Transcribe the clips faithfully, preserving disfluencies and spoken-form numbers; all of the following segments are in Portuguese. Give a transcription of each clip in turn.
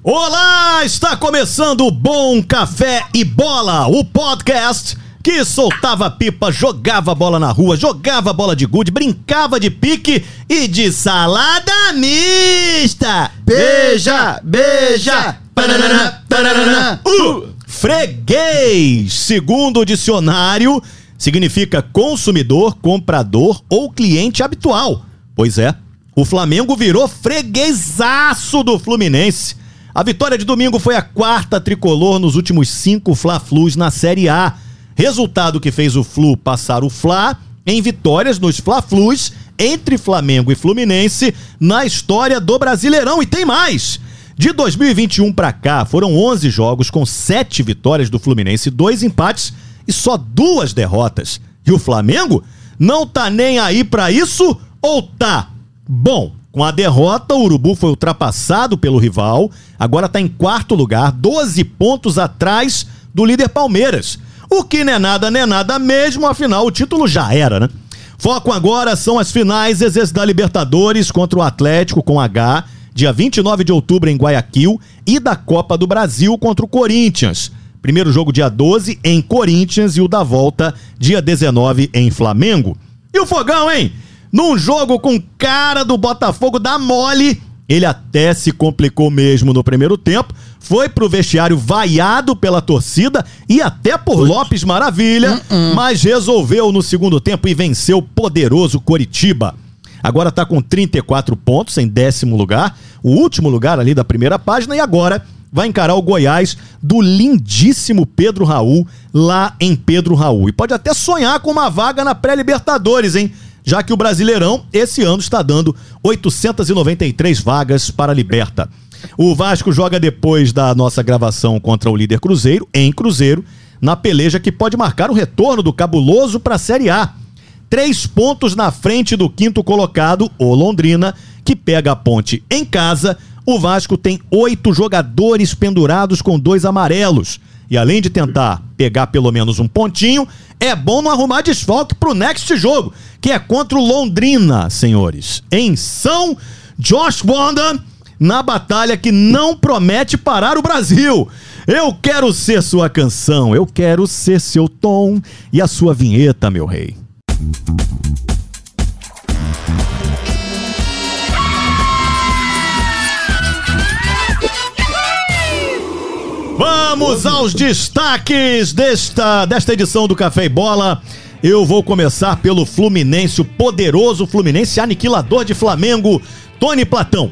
Olá, está começando o Bom Café e Bola, o podcast que soltava pipa, jogava bola na rua, jogava bola de gude, brincava de pique e de salada mista. Beija, beija, tarará, tarará. Uh, freguês, segundo o dicionário, significa consumidor, comprador ou cliente habitual. Pois é, o Flamengo virou freguesaço do Fluminense. A vitória de domingo foi a quarta tricolor nos últimos cinco Fla-Flus na Série A. Resultado que fez o Flu passar o Fla em vitórias nos Fla-Flus entre Flamengo e Fluminense na história do Brasileirão. E tem mais! De dois mil e vinte e um pra cá, foram onze jogos com sete vitórias do Fluminense, dois empates e só duas derrotas. E o Flamengo não tá nem aí pra isso ou tá? Bom, com a derrota, o Urubu foi ultrapassado pelo rival, agora está em quarto lugar, doze pontos atrás do líder Palmeiras. O que não é nada, não é nada mesmo, afinal o título já era, né? Foco agora são as finais da Libertadores contra o Atlético com H, dia vinte e nove de outubro em Guayaquil, e da Copa do Brasil contra o Corinthians. Primeiro jogo dia doze em Corinthians e o da volta dia dezenove em Flamengo. E o Fogão, hein? Num jogo com cara do Botafogo da mole, ele até se complicou mesmo no primeiro tempo, foi pro vestiário vaiado pela torcida e até por Ui. Lopes Maravilha, uh -uh. mas resolveu no segundo tempo e venceu o poderoso Coritiba. Agora tá com trinta e quatro pontos em décimo lugar, o último lugar ali da primeira página, e agora vai encarar o Goiás do lindíssimo Pedro Raul, lá em Pedro Raul. E pode até sonhar com uma vaga na pré-Libertadores, hein? Já que o Brasileirão, esse ano, está dando oitocentas e noventa e três vagas para a Liberta. O Vasco joga depois da nossa gravação contra o líder Cruzeiro, em Cruzeiro, na peleja que pode marcar o retorno do cabuloso para a Série A. Três pontos na frente do quinto colocado, o Londrina, que pega a Ponte em casa. O Vasco tem oito jogadores pendurados com dois amarelos. E além de tentar pegar pelo menos um pontinho, é bom não arrumar desfalque pro next jogo, que é contra o Londrina, senhores. Em São Josh Wanda, na batalha que não promete parar o Brasil. Eu quero ser sua canção, eu quero ser seu tom e a sua vinheta, meu rei. Vamos aos destaques desta, desta edição do Café e Bola. Eu vou começar pelo Fluminense, o poderoso Fluminense, aniquilador de Flamengo, Tony Platão.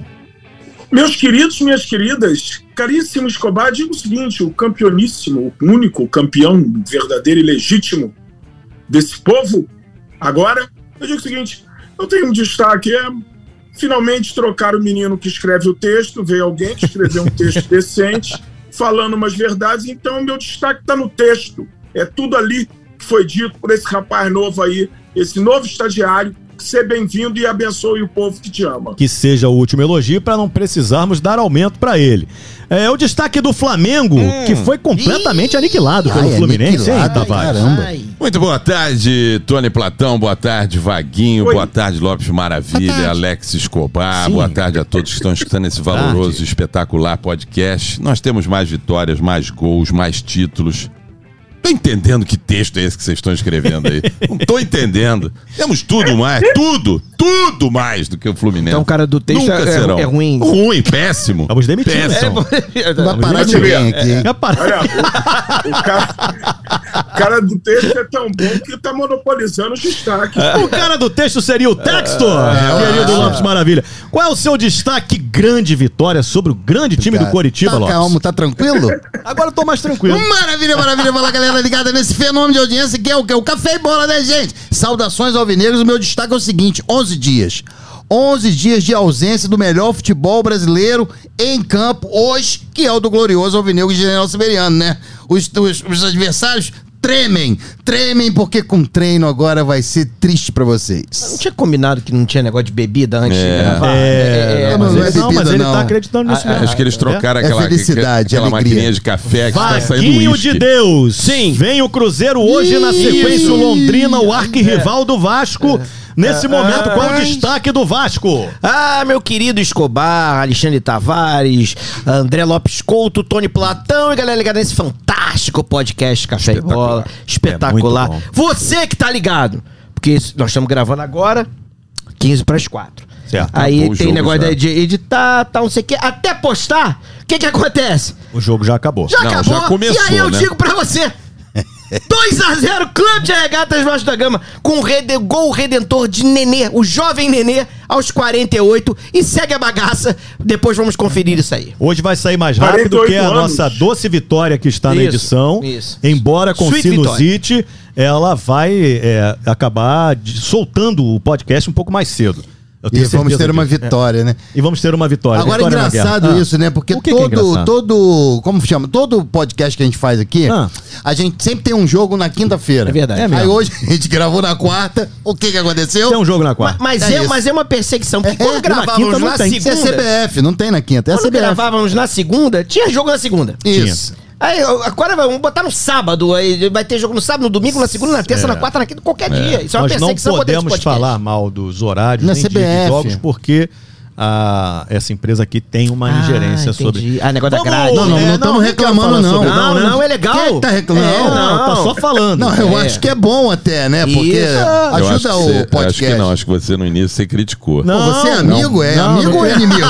Meus queridos, minhas queridas, caríssimo Escobar, digo o seguinte, o campeoníssimo, o único campeão verdadeiro e legítimo desse povo, agora, eu digo o seguinte, eu tenho um destaque, é finalmente trocar o menino que escreve o texto, veio alguém que escreveu um texto decente, falando umas verdades, então meu destaque está no texto. É tudo ali que foi dito por esse rapaz novo aí, esse novo estagiário. Seja bem-vindo e abençoe o povo que te ama. Que seja o último elogio para não precisarmos dar aumento para ele. É o destaque do Flamengo, hum. que foi completamente Ih. aniquilado Ai, pelo Fluminense, hein, Tavares? Muito boa tarde, Tony Platão, boa tarde, Vaguinho, Oi. boa tarde, Lopes Maravilha, tarde. Alex Escobar, Sim. boa tarde a todos que estão escutando esse valoroso e espetacular podcast. Nós temos mais vitórias, mais gols, mais títulos. Tô entendendo que texto é esse que vocês estão escrevendo aí. Não tô entendendo. Temos tudo mais, tudo, tudo mais do que o Fluminense. Então o cara do texto Nunca é, serão. é ruim. Ruim, péssimo. Vamos demitir. Péssimo. É, vai parar de ver aqui. É, Olha, o, o, cara, o cara do texto é tão bom que tá monopolizando os destaques. O cara do texto seria o Textor, é, querido é, Lopes Maravilha. Qual é o seu destaque? Grande vitória sobre o grande time cara, do Coritiba, tá Lopes. Calmo, tá tranquilo? Agora eu tô mais tranquilo. Maravilha, maravilha. Fala, galera ligada nesse fenômeno de audiência que é o que? O Café e Bola, né, gente? Saudações alvinegros. O meu destaque é o seguinte, onze dias. onze dias de ausência do melhor futebol brasileiro em campo hoje, que é o do glorioso alvinegro de General Siberiano, né? Os, os, os adversários tremem, tremem porque com treino agora vai ser triste pra vocês. Não tinha combinado que não tinha negócio de bebida antes é. de gravar? É, é, é, não, mas, não é ele, bebida, não, mas ele não. tá acreditando nisso. Ah, acho que eles trocaram é aquela, felicidade, aquela alegria. maquininha de café que tá saindo Vaguinho uísque. de Deus. Sim. Vem o Cruzeiro hoje Isso. na sequência o Londrina, o arquirrival do Vasco. É. Nesse Ah, momento, qual é o mas- destaque do Vasco? Ah, meu querido Escobar, Alexandre Tavares, André Lopes Couto, Tony Platão e galera ligada nesse fantástico podcast Café e Bola. Espetacular. É muito bom. Você que tá ligado, porque isso- nós estamos gravando agora, quinze para as quatro. Certo. Aí Acabou o tem jogo negócio já. daí de editar, tal, não sei o que, até postar. O que que acontece? O jogo já acabou. Já Não, acabou. já começou, e aí eu né? digo pra você. dois a zero, Clube de Regatas Vasco da Gama, com o rede- gol redentor de Nenê, o jovem Nenê, aos quarenta e oito, e segue a bagaça. Depois vamos conferir isso aí. Hoje vai sair mais rápido quarenta e que a oito anos. nossa doce Vitória que está na Isso, edição. isso. Embora com Sweet sinusite, ela vai é, acabar de- soltando o podcast um pouco mais cedo. Eu E tenho vamos certeza ter uma disso. vitória, né? E vamos ter uma vitória. Agora é Vitória na engraçado guerra. Ah. isso, né? Porque O que que é todo, engraçado? todo, como chama? Todo podcast que a gente faz aqui, Ah. a gente sempre tem um jogo na quinta-feira. É verdade. É Aí mesmo. hoje a gente gravou na quarta. O que que aconteceu? Tem um jogo na Ma- quarta. Mas É é, isso. mas é uma perseguição, porque É, quando na gravávamos quinta não na tem. Isso é segunda... C B F, não tem na quinta, é Quando C B F. gravávamos na segunda, tinha jogo na segunda. Isso. Aí, agora vamos botar no sábado, aí vai ter jogo no sábado, no domingo, na segunda, na terça, É. na quarta, na quinta, qualquer dia. Isso é uma Nós não perseguição contra esse podemos podcast. falar mal dos horários Na nem C B F. de jogos, porque a, essa empresa aqui tem uma Ah, ingerência entendi. sobre... Ah, negócio da Vamos- grade. Não, não, é, não estamos nem quero reclamando, falar não. sobre- Não, né? não, é legal. Quem é que tá reclamando? É, Não, tá só falando. Não, eu É. acho que é bom até, né? Porque Isso. Eu acho ajuda que o você- podcast. Acho que não, acho que você no início você criticou. Não. Pô, você é amigo? É não, amigo não. ou é inimigo?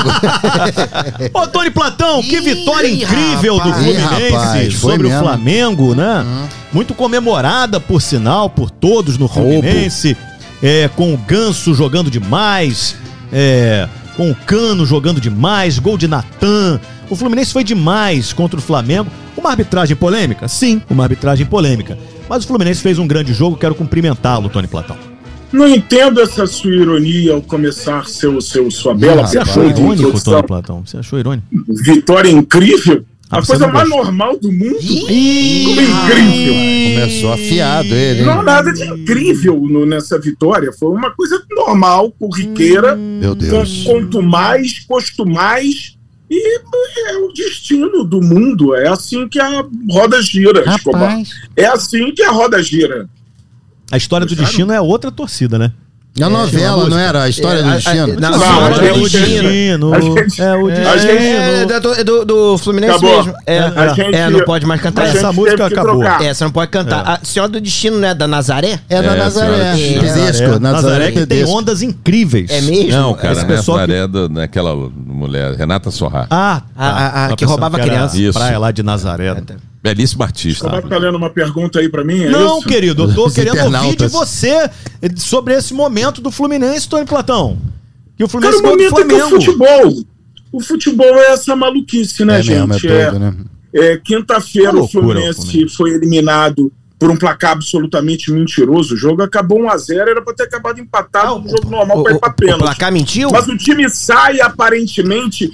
Ô, Tony Platão, que Ih, vitória incrível do rapaz. Fluminense Ih, rapaz, foi sobre o mesmo. Flamengo, né? Muito comemorada, por sinal, por todos no Fluminense. É, com o Ganso jogando demais, é, com o Cano jogando demais, gol de Natan. O Fluminense foi demais contra o Flamengo. Uma arbitragem polêmica? Sim, uma arbitragem polêmica. Mas o Fluminense fez um grande jogo, quero cumprimentá-lo, Tony Platão. Não entendo essa sua ironia ao começar seu, seu, sua bela Você achou pergunta de irônico, introdução. Tony Platão? Você achou irônico? Vitória incrível? Ah, A você coisa não mais gostou. normal do mundo. Ih, Como incrível. Começou afiado ele, hein? Não há nada de incrível no- nessa vitória. Foi uma coisa normal, corriqueira. Meu Deus. Com- Quanto mais, custo mais. E é o destino do mundo. É assim que a roda gira, Escobar. Rapaz. É assim que a roda gira. A história do destino é outra torcida, né? A novela, não era? A história É, do a- a- destino? não, Não, a- a é o gente- destino. a gente- É o a destino. gente- É, da- do, do, do Fluminense Acabou. mesmo. É, A gente- é, não pode mais cantar a essa. gente Essa música teve que acabou. trocar. É, você não pode cantar. A Senhora do Destino não é da Nazaré? É da É, Nazaré. senhora Cristina. Tedesco. Nazaré, Nazaré Nazaré que tem Tedesco. ondas incríveis. É mesmo? Não, cara, Esse né? pessoal que- Nazaré, da- daquela mulher, Renata Sorrá. Ah, tá. A- a- a Tava que pensando roubava era criança. Isso. Praia lá de Nazaré. Belíssimo artista. Escobar tá lendo uma pergunta aí pra mim? É Não, isso? querido, eu tô Os querendo ouvir de internautas. você sobre esse momento do Fluminense, Tony Platão. Que o Cara, Fluminense o ganhou do momento é que o Flamengo. futebol. O futebol é essa maluquice, né, É gente? mesmo, é doido, né? É, quinta-feira Uma o loucura, Fluminense o Fluminense. foi eliminado por um placar absolutamente mentiroso. O jogo acabou um a zero, era para ter acabado empatado no jogo normal O, para o, ir para o pênalti. placar mentiu? Mas o time sai aparentemente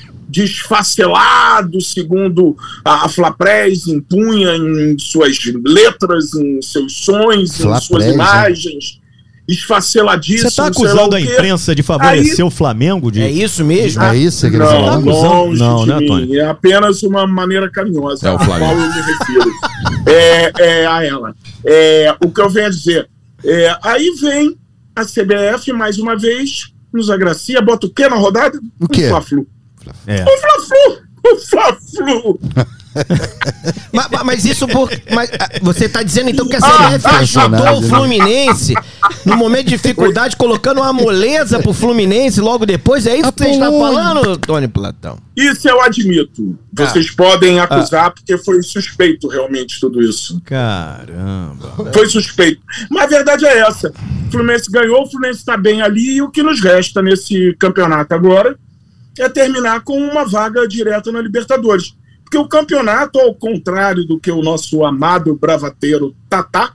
desfacelado, segundo a, a Flapress impunha em suas letras, em seus sons, em Flapress, suas hein? imagens. Esfaceladíssimo. Você tá sei lá acusando o a quê. imprensa de favorecer o Flamengo? De... É isso mesmo? É isso que eles Não, tá falam? acusando? longe Não, de né, mim. Tony? É apenas uma maneira carinhosa É o a qual Flamengo. eu me refiro é, é, a ela. É, o que eu venho a dizer. É, aí vem a C B F, mais uma vez, nos agracia, bota o quê na rodada? O quê? O Fla-Flu. É. O Fla-Flu! O Fla-Flu! Mas, mas- mas isso por. Mas, ah, você tá dizendo então que a Ah, C B F ah, ajudou ah, o Fluminense no momento de dificuldade, colocando uma moleza pro Fluminense logo depois? É isso que você está Apolônio. falando, Tony Platão? Isso eu admito. Vocês podem acusar, porque foi suspeito realmente tudo isso. Caramba. Foi suspeito. Mas a verdade é essa. O Fluminense ganhou, o Fluminense está bem ali, e o que nos resta nesse campeonato agora é terminar com uma vaga direta na Libertadores. Porque o campeonato, ao contrário do que o nosso amado bravateiro Tatá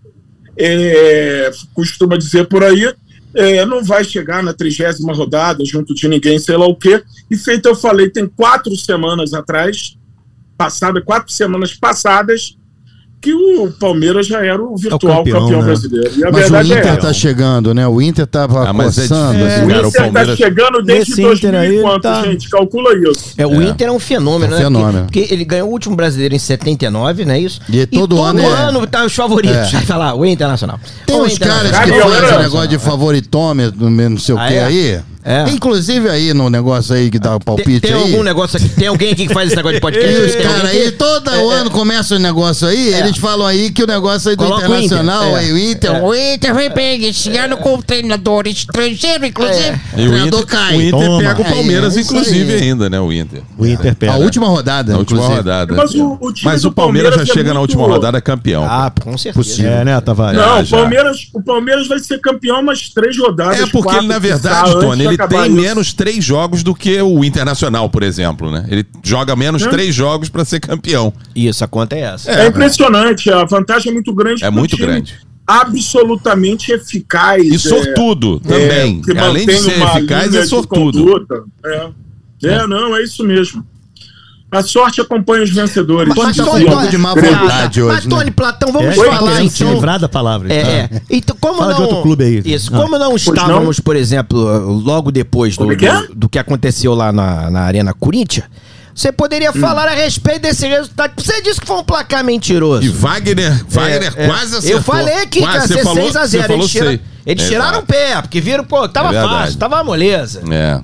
é, costuma dizer por aí, é, não vai chegar na trigésima rodada junto de ninguém, sei lá o quê. E feito eu falei, tem quatro semanas atrás, passada, quatro semanas passadas, que o Palmeiras já era o virtual é o campeão, campeão né? brasileiro. E a Mas o verdade Inter é tá essa. chegando, né? O Inter tava Ah, mas é coçando. difícil, assim. O cara, o Inter Palmeiras- tá chegando desde Esse dois Inter mil aí e quanto, tá- gente? Calcula isso. É, o Inter é um fenômeno, Um né? fenômeno. Porque, porque ele ganhou o último brasileiro em setenta e nove, não é isso? E todo ano é- ano tá os favoritos. É. Vai falar, o Internacional. Tem O uns caras Internacional. que Cara, fazem galera- negócio de favoritômetro, não sei o Ah, que é? aí. É. Inclusive aí no negócio aí que dá o Tem, palpite tem aí. algum negócio aqui? Tem alguém aqui que faz esse negócio de podcast? E os Tem caras alguém aí, que- todo É, ano começa o negócio aí, É. eles falam aí que o negócio aí do Coloca o Inter. Internacional, É. aí o Inter, É. o Inter vem bem esse ano com o treinador estrangeiro, inclusive. É. O E o treinador Inter, cai. o Inter Toma. pega o Palmeiras, É, é isso inclusive, aí. ainda, né? O Inter. O Inter pega. A última rodada, Na última inclusive. rodada. Mas o- o time Mas do o Palmeiras já Palmeiras é chega na muito- última rodada campeão. Ah, com certeza. É, né, Tavares? Já, Não, o já. Palmeiras, o Palmeiras vai ser campeão umas três rodadas. É porque quatro, ele, na quiçá, verdade, antes Tony, de ele acabar tem isso. menos três jogos do que o Internacional, por exemplo, né? Ele joga menos É. três jogos pra ser campeão. Isso, a conta é essa. É impressionante, a vantagem é muito grande. É pro muito time grande. Absolutamente eficaz. E é, sortudo também. que Além de mantém ser uma eficaz, linha é de sortudo. conduta. É. É, não, é isso mesmo. A sorte acompanha os vencedores. Tony tá com Dizia um pouco de má grego. vontade Mas, hoje, Tony né? Platão, vamos É, falar tem que se então. livrar da palavra. É, tá? é. Então, como Fala não, de outro clube aí. Isso, Ah. como não estávamos, por exemplo, logo depois do, Como é que é? do, do que aconteceu lá na, na Arena Corinthians, você poderia falar a respeito desse resultado. Você disse que foi um placar mentiroso. E Wagner, Wagner É, é. quase acertou. Eu falei que Quase, ia você ser falou- seis a você zero. falou Eles, tira- seis. eles Exato. tiraram o pé, porque viram, pô, tava É verdade. fácil, tava moleza. É.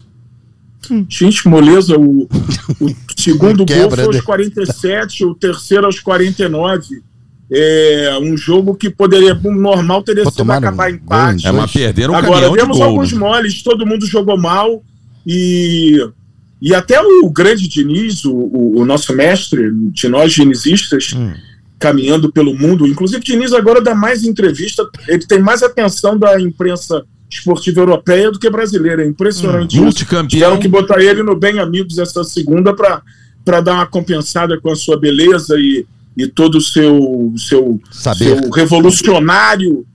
Gente, moleza, o, o segundo Quebra, gol foi aos né? quarenta e sete, o terceiro aos quarenta e nove. É um jogo que poderia, um normal, teria Pô, sido tomaram acabar um empate. É, mas perderam um Agora, caminhão de demos gol. alguns né? moles, todo mundo jogou mal e, e até o grande Diniz, o, o, o nosso mestre, de nós dinizistas, Hum. caminhando pelo mundo, inclusive Diniz agora dá mais entrevista, ele tem mais atenção da imprensa esportiva europeia do que brasileira, é impressionante. Hum, isso. multicampeão. Tiveram que botar ele no Bem Amigos essa segunda para dar uma compensada com a sua beleza e, e todo o seu, seu, Saber. seu revolucionário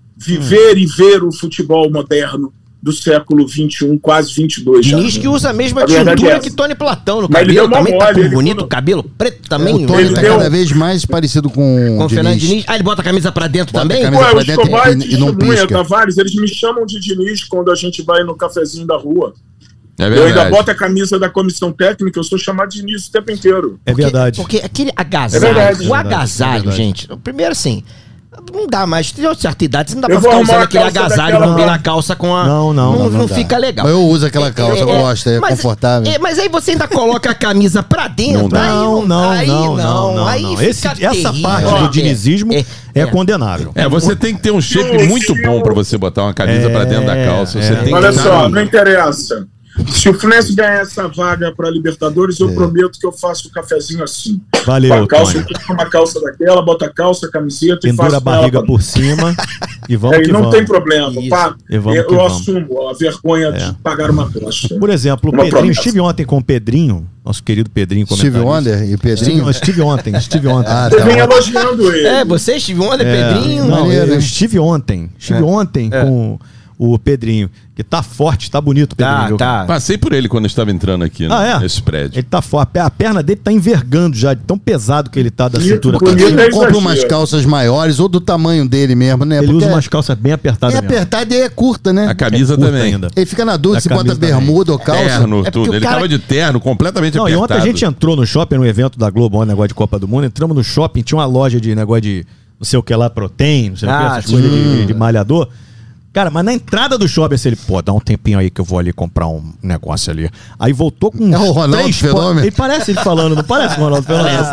viver e ver o futebol moderno do século vinte e um, quase vinte e dois. já. Diniz que usa a mesma A verdade tintura é que essa. Tony Platão no Mas ele cabelo. deu uma Também tá mole, com ele bonito quando- cabelo preto também. O Tony Ele tá deu- cada vez mais parecido com Com o o Fernando Diniz. Diniz. Ah, ele bota a camisa pra dentro Bota a também? camisa- Ué, pra o dentro Escobar e- e, e não testemunha, pisca. Tavares, eles me chamam de Diniz quando a gente vai no cafezinho da rua. É Eu ainda verdade. boto a camisa da comissão técnica, eu sou chamado de Diniz o tempo inteiro. É verdade. Porque aquele agasalho, É verdade, o é verdade, agasalho, é verdade. gente, primeiro assim, não dá mais, tem uma certa idade, você não dá Eu pra ficar vou usando arrumar a aquele calça agasalho, daquela- combinar a calça com a... Não, não, Não, não, não dá. fica legal. Mas eu uso aquela calça, eu gosto, é mas- confortável. é, mas aí você ainda coloca a camisa pra dentro. Não dá. aí Não, não, aí não, não, não, aí não. fica Esse- essa terrível. parte Ó, do dinizismo é, é, é, é. condenável. É, você tem que ter um shape Eu- muito bom pra você botar uma camisa É, pra dentro da calça. Você é. tem Olha que só, estar- não interessa. Se o Fluminense ganhar essa vaga para Libertadores, eu prometo que eu faço o cafezinho assim. Valeu, Com a calça, Tony. eu uma calça daquela, bota a calça, a camiseta e Pendura faço a com ela barriga pra- por cima e vamos É, e que não vamos. tem problema, Isso. pá. E vamos eu que vamos. assumo a vergonha de pagar uma aposta. Por exemplo, o Uma Pedrinho, promessa. estive ontem com o Pedrinho, nosso querido Pedrinho Steve comentarista. Wonder e Pedrinho. Estive, estive ontem, estive ontem. Ah, Você tá vem ótimo. elogiando ele. É, você, Steve Wonder, É, Pedrinho... não, maneiro, eu hein? estive ontem, estive ontem com o Pedrinho, que tá forte, tá bonito o Pedrinho. Tá, viu? tá. Passei por ele quando eu estava entrando aqui Ah, é? nesse prédio. Ele tá forte, a perna dele tá envergando já, de tão pesado que ele tá da Bonito, cintura pra bonito. cima. Ele compra exagero. umas calças maiores ou do tamanho dele mesmo, né? Ele Porque usa umas calças bem apertadas é mesmo. apertada e é curta, né? A camisa É curta também. ainda. Ele fica na dúvida A se bota camisa também. bermuda ou calça. Terno, É porque tudo. o Ele cara- tava de terno, completamente Não, e apertado. ontem a gente entrou no shopping, no evento da Globo, um negócio de Copa do Mundo, entramos no shopping, tinha uma loja de negócio de não sei o que lá, protein, não sei o que, Ah, essas coisas de, de malhador. Cara, mas na entrada do shopping, assim, ele, pô, dá um tempinho aí que eu vou ali comprar um negócio ali. Aí voltou com É o Ronaldo três po- Fenômeno? Ele parece ele falando, não parece o Ronaldo Fenômeno?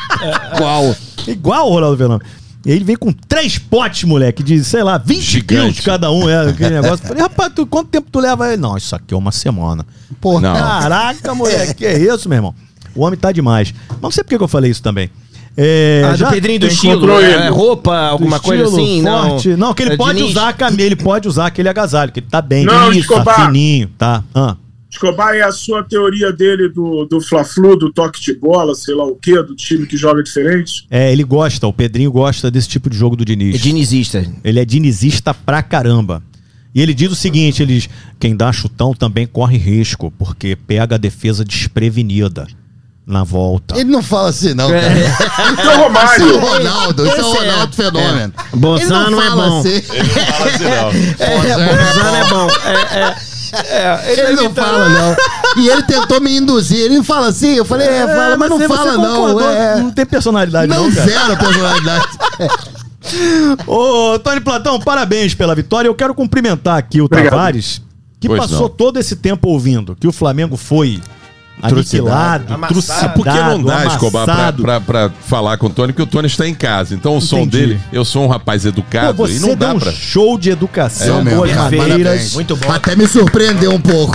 Qual? Igual o Ronaldo Fenômeno. E ele vem com três potes, moleque, de, sei lá, vinte Gigante. quilos cada um, é, aquele negócio. Eu falei, rapaz, tu, quanto tempo tu leva aí? Não, isso aqui é uma semana. Porra. Não. Caraca, moleque, que é isso, meu irmão? O homem tá demais. Mas não sei por que que eu falei isso também. É, Ah, já do Pedrinho do tem estilo, controle. é, roupa, do alguma coisa estilo assim, forte. não. Não, que ele É, pode Diniz. usar a camisa, ele pode usar aquele agasalho, que ele tá bem. Não, isso, Escobar. tá fininho, tá? Ah. Escobar, é a sua teoria dele do, do Fla-Flu, do toque de bola, sei lá o quê, do time que joga diferente? É, ele gosta, o Pedrinho gosta desse tipo de jogo do Diniz. É dinizista. Ele é dinizista pra caramba. E ele diz o seguinte, ele diz, quem dá chutão também corre risco, porque pega a defesa desprevenida. na volta. Ele não fala assim, não, cara. Isso é o Isso é o Romário. Ronaldo, isso é o Esse é- Ronaldo fenômeno. É. Bolsonaro Ele não é fala bom. assim. Ele não fala assim, não. É, Bolsonaro é bom. É, é. É, Ele não fala, não. E ele tentou me induzir. Ele não fala assim. Eu falei, é, fala, mas não você- fala, você não. concordou, É. Não tem personalidade, não, Não, cara. zero personalidade. Ô, Tony Platão, parabéns pela vitória. Eu quero cumprimentar aqui o Obrigado. Tavares, que Pois passou não. todo esse tempo ouvindo que o Flamengo foi aniquilado, Amassado. trucidado, É porque não dá, Escobar, pra, amassado. pra, pra falar com o Tony, que o Tony está em casa. Então o som Entendi. dele, eu sou um rapaz Pô, educado você e não dá deu um pra... show de educação, É mesmo, boas cara, maneiras. parabéns. Muito bom. Até me surpreendeu um pouco.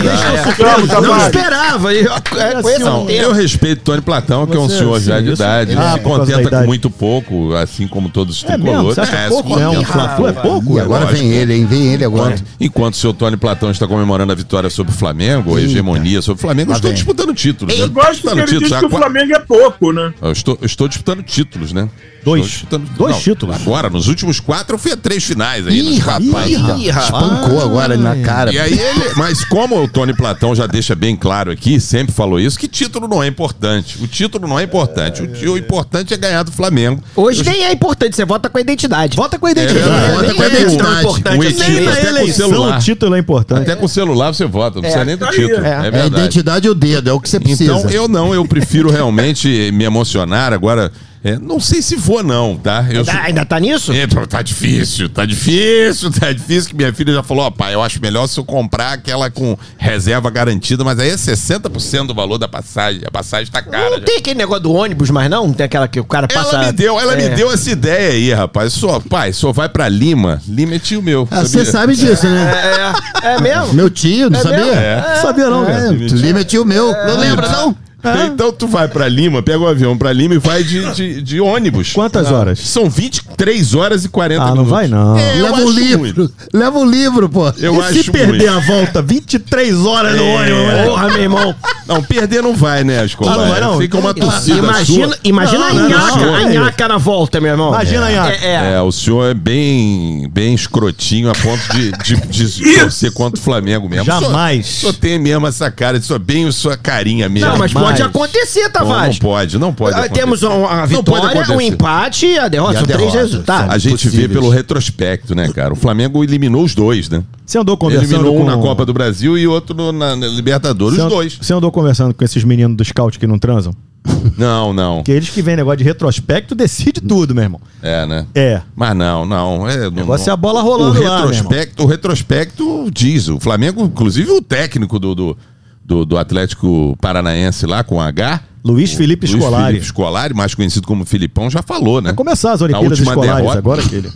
Vamos, Não Tavares. esperava. Eu, é, com esse Não, tempo. eu respeito o Tony Platão, que é um Você, senhor já sim, de isso- idade. Ele Ah, se por causa da contenta idade. com muito pouco, assim como todos os É mesmo? tricolores. Você acha É, pouco se mesmo? O contenta. Fla-Flu é pouco? E agora lógico. vem ele, hein? Vem ele agora. Enquanto, enquanto o seu Tony Platão está comemorando a vitória sobre o Flamengo, a hegemonia sobre o Flamengo, eu Lá estou vem. disputando títulos. Eu né? gosto que Disputando ele diz títulos. que o Há qua- Flamengo é pouco, né? Eu estou, eu estou disputando títulos, né? Dois. Estou disputando- Dois não, títulos. Agora, nos últimos quatro, eu fui a três finais aí. Ih, nos rapaz. Ih, rapaz. Espancou agora na cara. E aí ele, mas como o Tony Platão já deixa bem claro aqui, sempre falou isso, que título não é importante. O título não é importante. O, ti- o importante é ganhar do Flamengo. Hoje nem é importante, você vota com a identidade. Vota com a É, identidade. é, Vota nem com a é tão identidade. importante O assim. etíqueta Nem na até com o eleição celular. o título é importante. Até com o celular você vota, não precisa nem do Aí, título. é. É, É a verdade. identidade e o dedo, é o que você precisa. Então, eu não, eu prefiro realmente me emocionar. Agora, é, não sei se vou, não, tá? Eu Ainda, sou- ainda tá nisso? É, tá- tá difícil, tá difícil, tá difícil, que minha filha já falou, ó, pai, eu acho melhor se eu comprar aquela com reserva garantida, mas aí é sessenta por cento do valor da passagem, a passagem tá cara. Não já. tem aquele negócio do ônibus mais não? Não tem aquela que o cara passa... Ela me deu, ela É. me deu essa ideia aí, rapaz. Só, pai, só vai pra Lima. Lima é tio meu. Ah, sabia? você sabe disso, né? É, é mesmo? Meu tio, não É sabia? mesmo? É. Sabia não, cara. É, tu Lima é tio meu. Não lembra, não? Então tu vai pra Lima, pega o avião pra Lima e vai de, de, de ônibus. Quantas horas? São vinte e três horas e quarenta Ah, não minutos. vai não. É, eu Leva um acho livro. muito. Leva um livro, pô. Eu E acho se perder muito. a volta, vinte e três horas no É. ônibus, né? Porra, meu irmão. Não, perder não vai, né, Escobar? Ah, não vai, não? Fica uma torcida Imagina, sua. imagina Não, a não, nhaca, não, a não. nhaca na volta, meu irmão. Imagina a nhaca. É, é. É, o senhor é bem, bem escrotinho a ponto de, de, de torcer contra o Flamengo mesmo. Jamais. O senhor, o senhor tem mesmo essa cara, o senhor bem a sua carinha mesmo. Não, mas Jamais. pode acontecer, Não, Tavares. não pode, não pode Ah, acontecer. Temos uma, uma Não pode vitória, um acontecer. empate e a derrota. E a São três derrota. resultados. A gente vê possíveis. pelo retrospecto, né, cara? O Flamengo eliminou os dois, né? Você andou conversando Eliminou um com... na Copa do Brasil e outro no- na, na Libertadores, Você os and- dois. Você andou conversando com esses meninos do scout que não transam? Não, não. Porque eles que vêm negócio de retrospecto, decide tudo, meu irmão. É, né? É. Mas não, não. É, o negócio é a bola rolando o lá, meu retrospecto, O retrospecto diz. O Flamengo, inclusive o técnico do, do, do, do Atlético Paranaense lá com H. Luiz Felipe Luiz Scolari. Felipe Scolari, mais conhecido como Filipão, já falou, né? Vai começar as Na Olimpíadas última Escolares derrota- agora, aquele.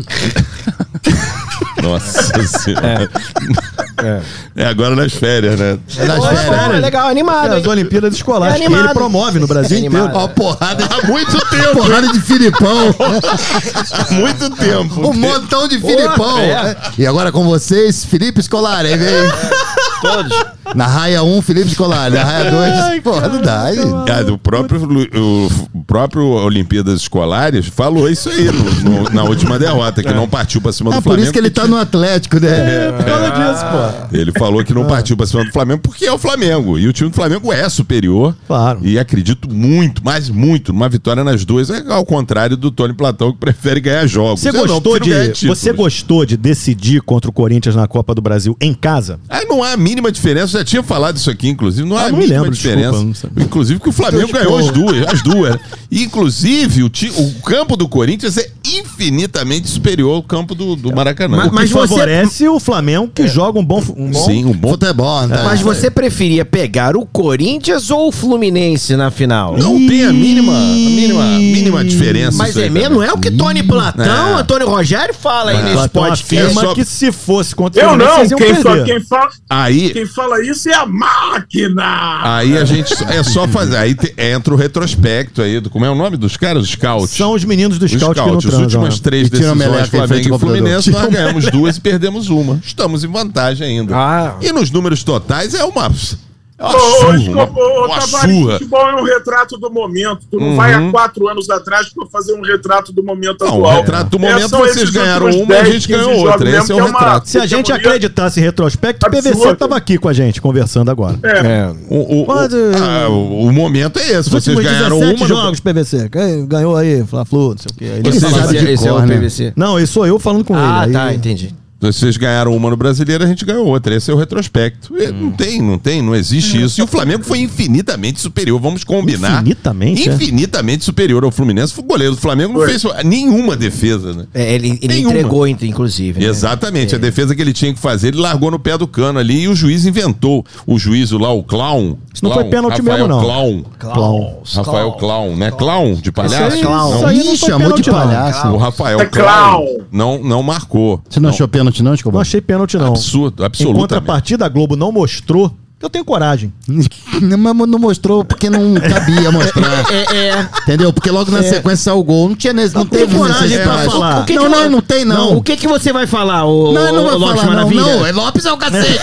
Nossa senhora. É. agora nas férias, né? É nas Pô, férias. é legal, animado. As hein? Olimpíadas Escolares, É que animado. ele promove no Brasil É inteiro. animado. Ó, porrada há muito tempo. Porrada de Filipão. Há muito tempo. Um montão de Filipão. é. E agora com vocês, Felipe Scolari. Aí vem. Todos. Na raia um, Felipe Scolari. Na raia dois, porra, não dá. aí. Ah, o próprio, o, o próprio Olimpíadas Escolares falou isso aí no- no- na última derrota, que não partiu pra cima Ah, do por Flamengo. isso que ele tá no Atlético, né? Por causa disso, pô. Ele falou que não partiu pra cima do Flamengo porque é o Flamengo. E o time do Flamengo é superior. Claro. E acredito muito, mas muito, numa vitória nas duas. É ao contrário do Tony Platão, que prefere ganhar jogos. Você Eu não, gostou prefiro ganhar de títulos. você gostou de decidir contra o Corinthians na Copa do Brasil em casa? Aí não há a mínima diferença. Eu já tinha falado isso aqui, inclusive. Não há Ah, a não me mínima lembro, diferença. desculpa, não sabia. Inclusive que o Flamengo Então, ganhou as tipo- duas. As duas. E, inclusive, o, ti- o campo do Corinthians é infinitamente superior ao campo do, do Maracanã. Mas- O que mas você- favorece o Flamengo, que joga um bom... Um bom... Sim, um bom. Futebol, né? Mas você preferia pegar o Corinthians ou o Fluminense na final? Não tem a mínima, a mínima, a mínima diferença. Mas isso aí é mesmo? também. Não é o que Tony Platão, É. Antônio Rogério fala aí nesse Platão podcast. afirma É só- que se fosse contra o Eu Fluminense, não, vocês iam quem, só, perder. quem, fala, Aí, quem fala isso é a máquina. aí a gente é só fazer. Aí te- entra o retrospecto aí. Do, como é o nome dos caras? Os scouts. São os meninos do Os scout que não scouts. As transam. últimas né? três E tira a decisões, meleca em frente Flamengo ao e Fluminense, computador. nós ganhamos duas e perdemos uma. Estamos em vantagem ainda. Ah. E nos números totais é uma... Uma Ô, surra, ô, uma, ô, uma Tavares, surra. futebol é um retrato do momento. Tu não Uhum. vai há quatro anos atrás para fazer um retrato do momento Não, o atual. retrato do É, momento, são vocês esses ganharam últimos uma e a dez, gente quinze ganhou jogos outra. mesmo, Esse é o que uma retrato. Se a gente hegemonia acreditasse em retrospecto, o P V C absurda. tava aqui com a gente, conversando agora. É. O, o, Pode- o, ah, o, o momento é esse. Os Vocês últimos ganharam dezessete uma. jogos, P V C. Ganhou aí, Fla-Flu, não sei o quê. Aí ele Vocês- fala- sabe de esse é cor, o né? P V C. Não, isso sou eu falando com Ah, ele. tá, Aí- entendi. Vocês ganharam uma no Brasileiro, a gente ganhou outra. Esse é o retrospecto. E Não tem, não tem, não existe isso. E o Flamengo foi infinitamente superior, vamos combinar. Infinitamente, é? Infinitamente superior ao Fluminense. O goleiro do Flamengo não Foi. fez nenhuma defesa, né? É, ele ele Nenhuma. entregou, inclusive. né? Exatamente, É. a defesa que ele tinha que fazer, ele largou no pé do cano ali e o juiz inventou. O juiz lá, o Clown. Isso não Clown, foi pênalti Rafael mesmo, não. Clown. Clown. Rafael Clown, né? Clown de palhaço? Isso aí- Não, isso aí não Ih, foi chamou de pênalti, não. palhaço. o Rafael É Clown Clown. não, não marcou. Você não achou pênalti, não, Não Escobar? achei pênalti, não. Absurdo, Em absolutamente. contrapartida, a Globo não mostrou que eu tenho coragem. Não, mas não mostrou porque não cabia mostrar. É, é. Entendeu? Porque logo na sequência saiu o gol. Não tinha nesse, não teve coragem necessidade. pra falar. O que não, que não, eu- não tem não. O que que você vai falar, o Não, não vai Lopes falar não. Maravilha? Não, é Lopes é o cacete.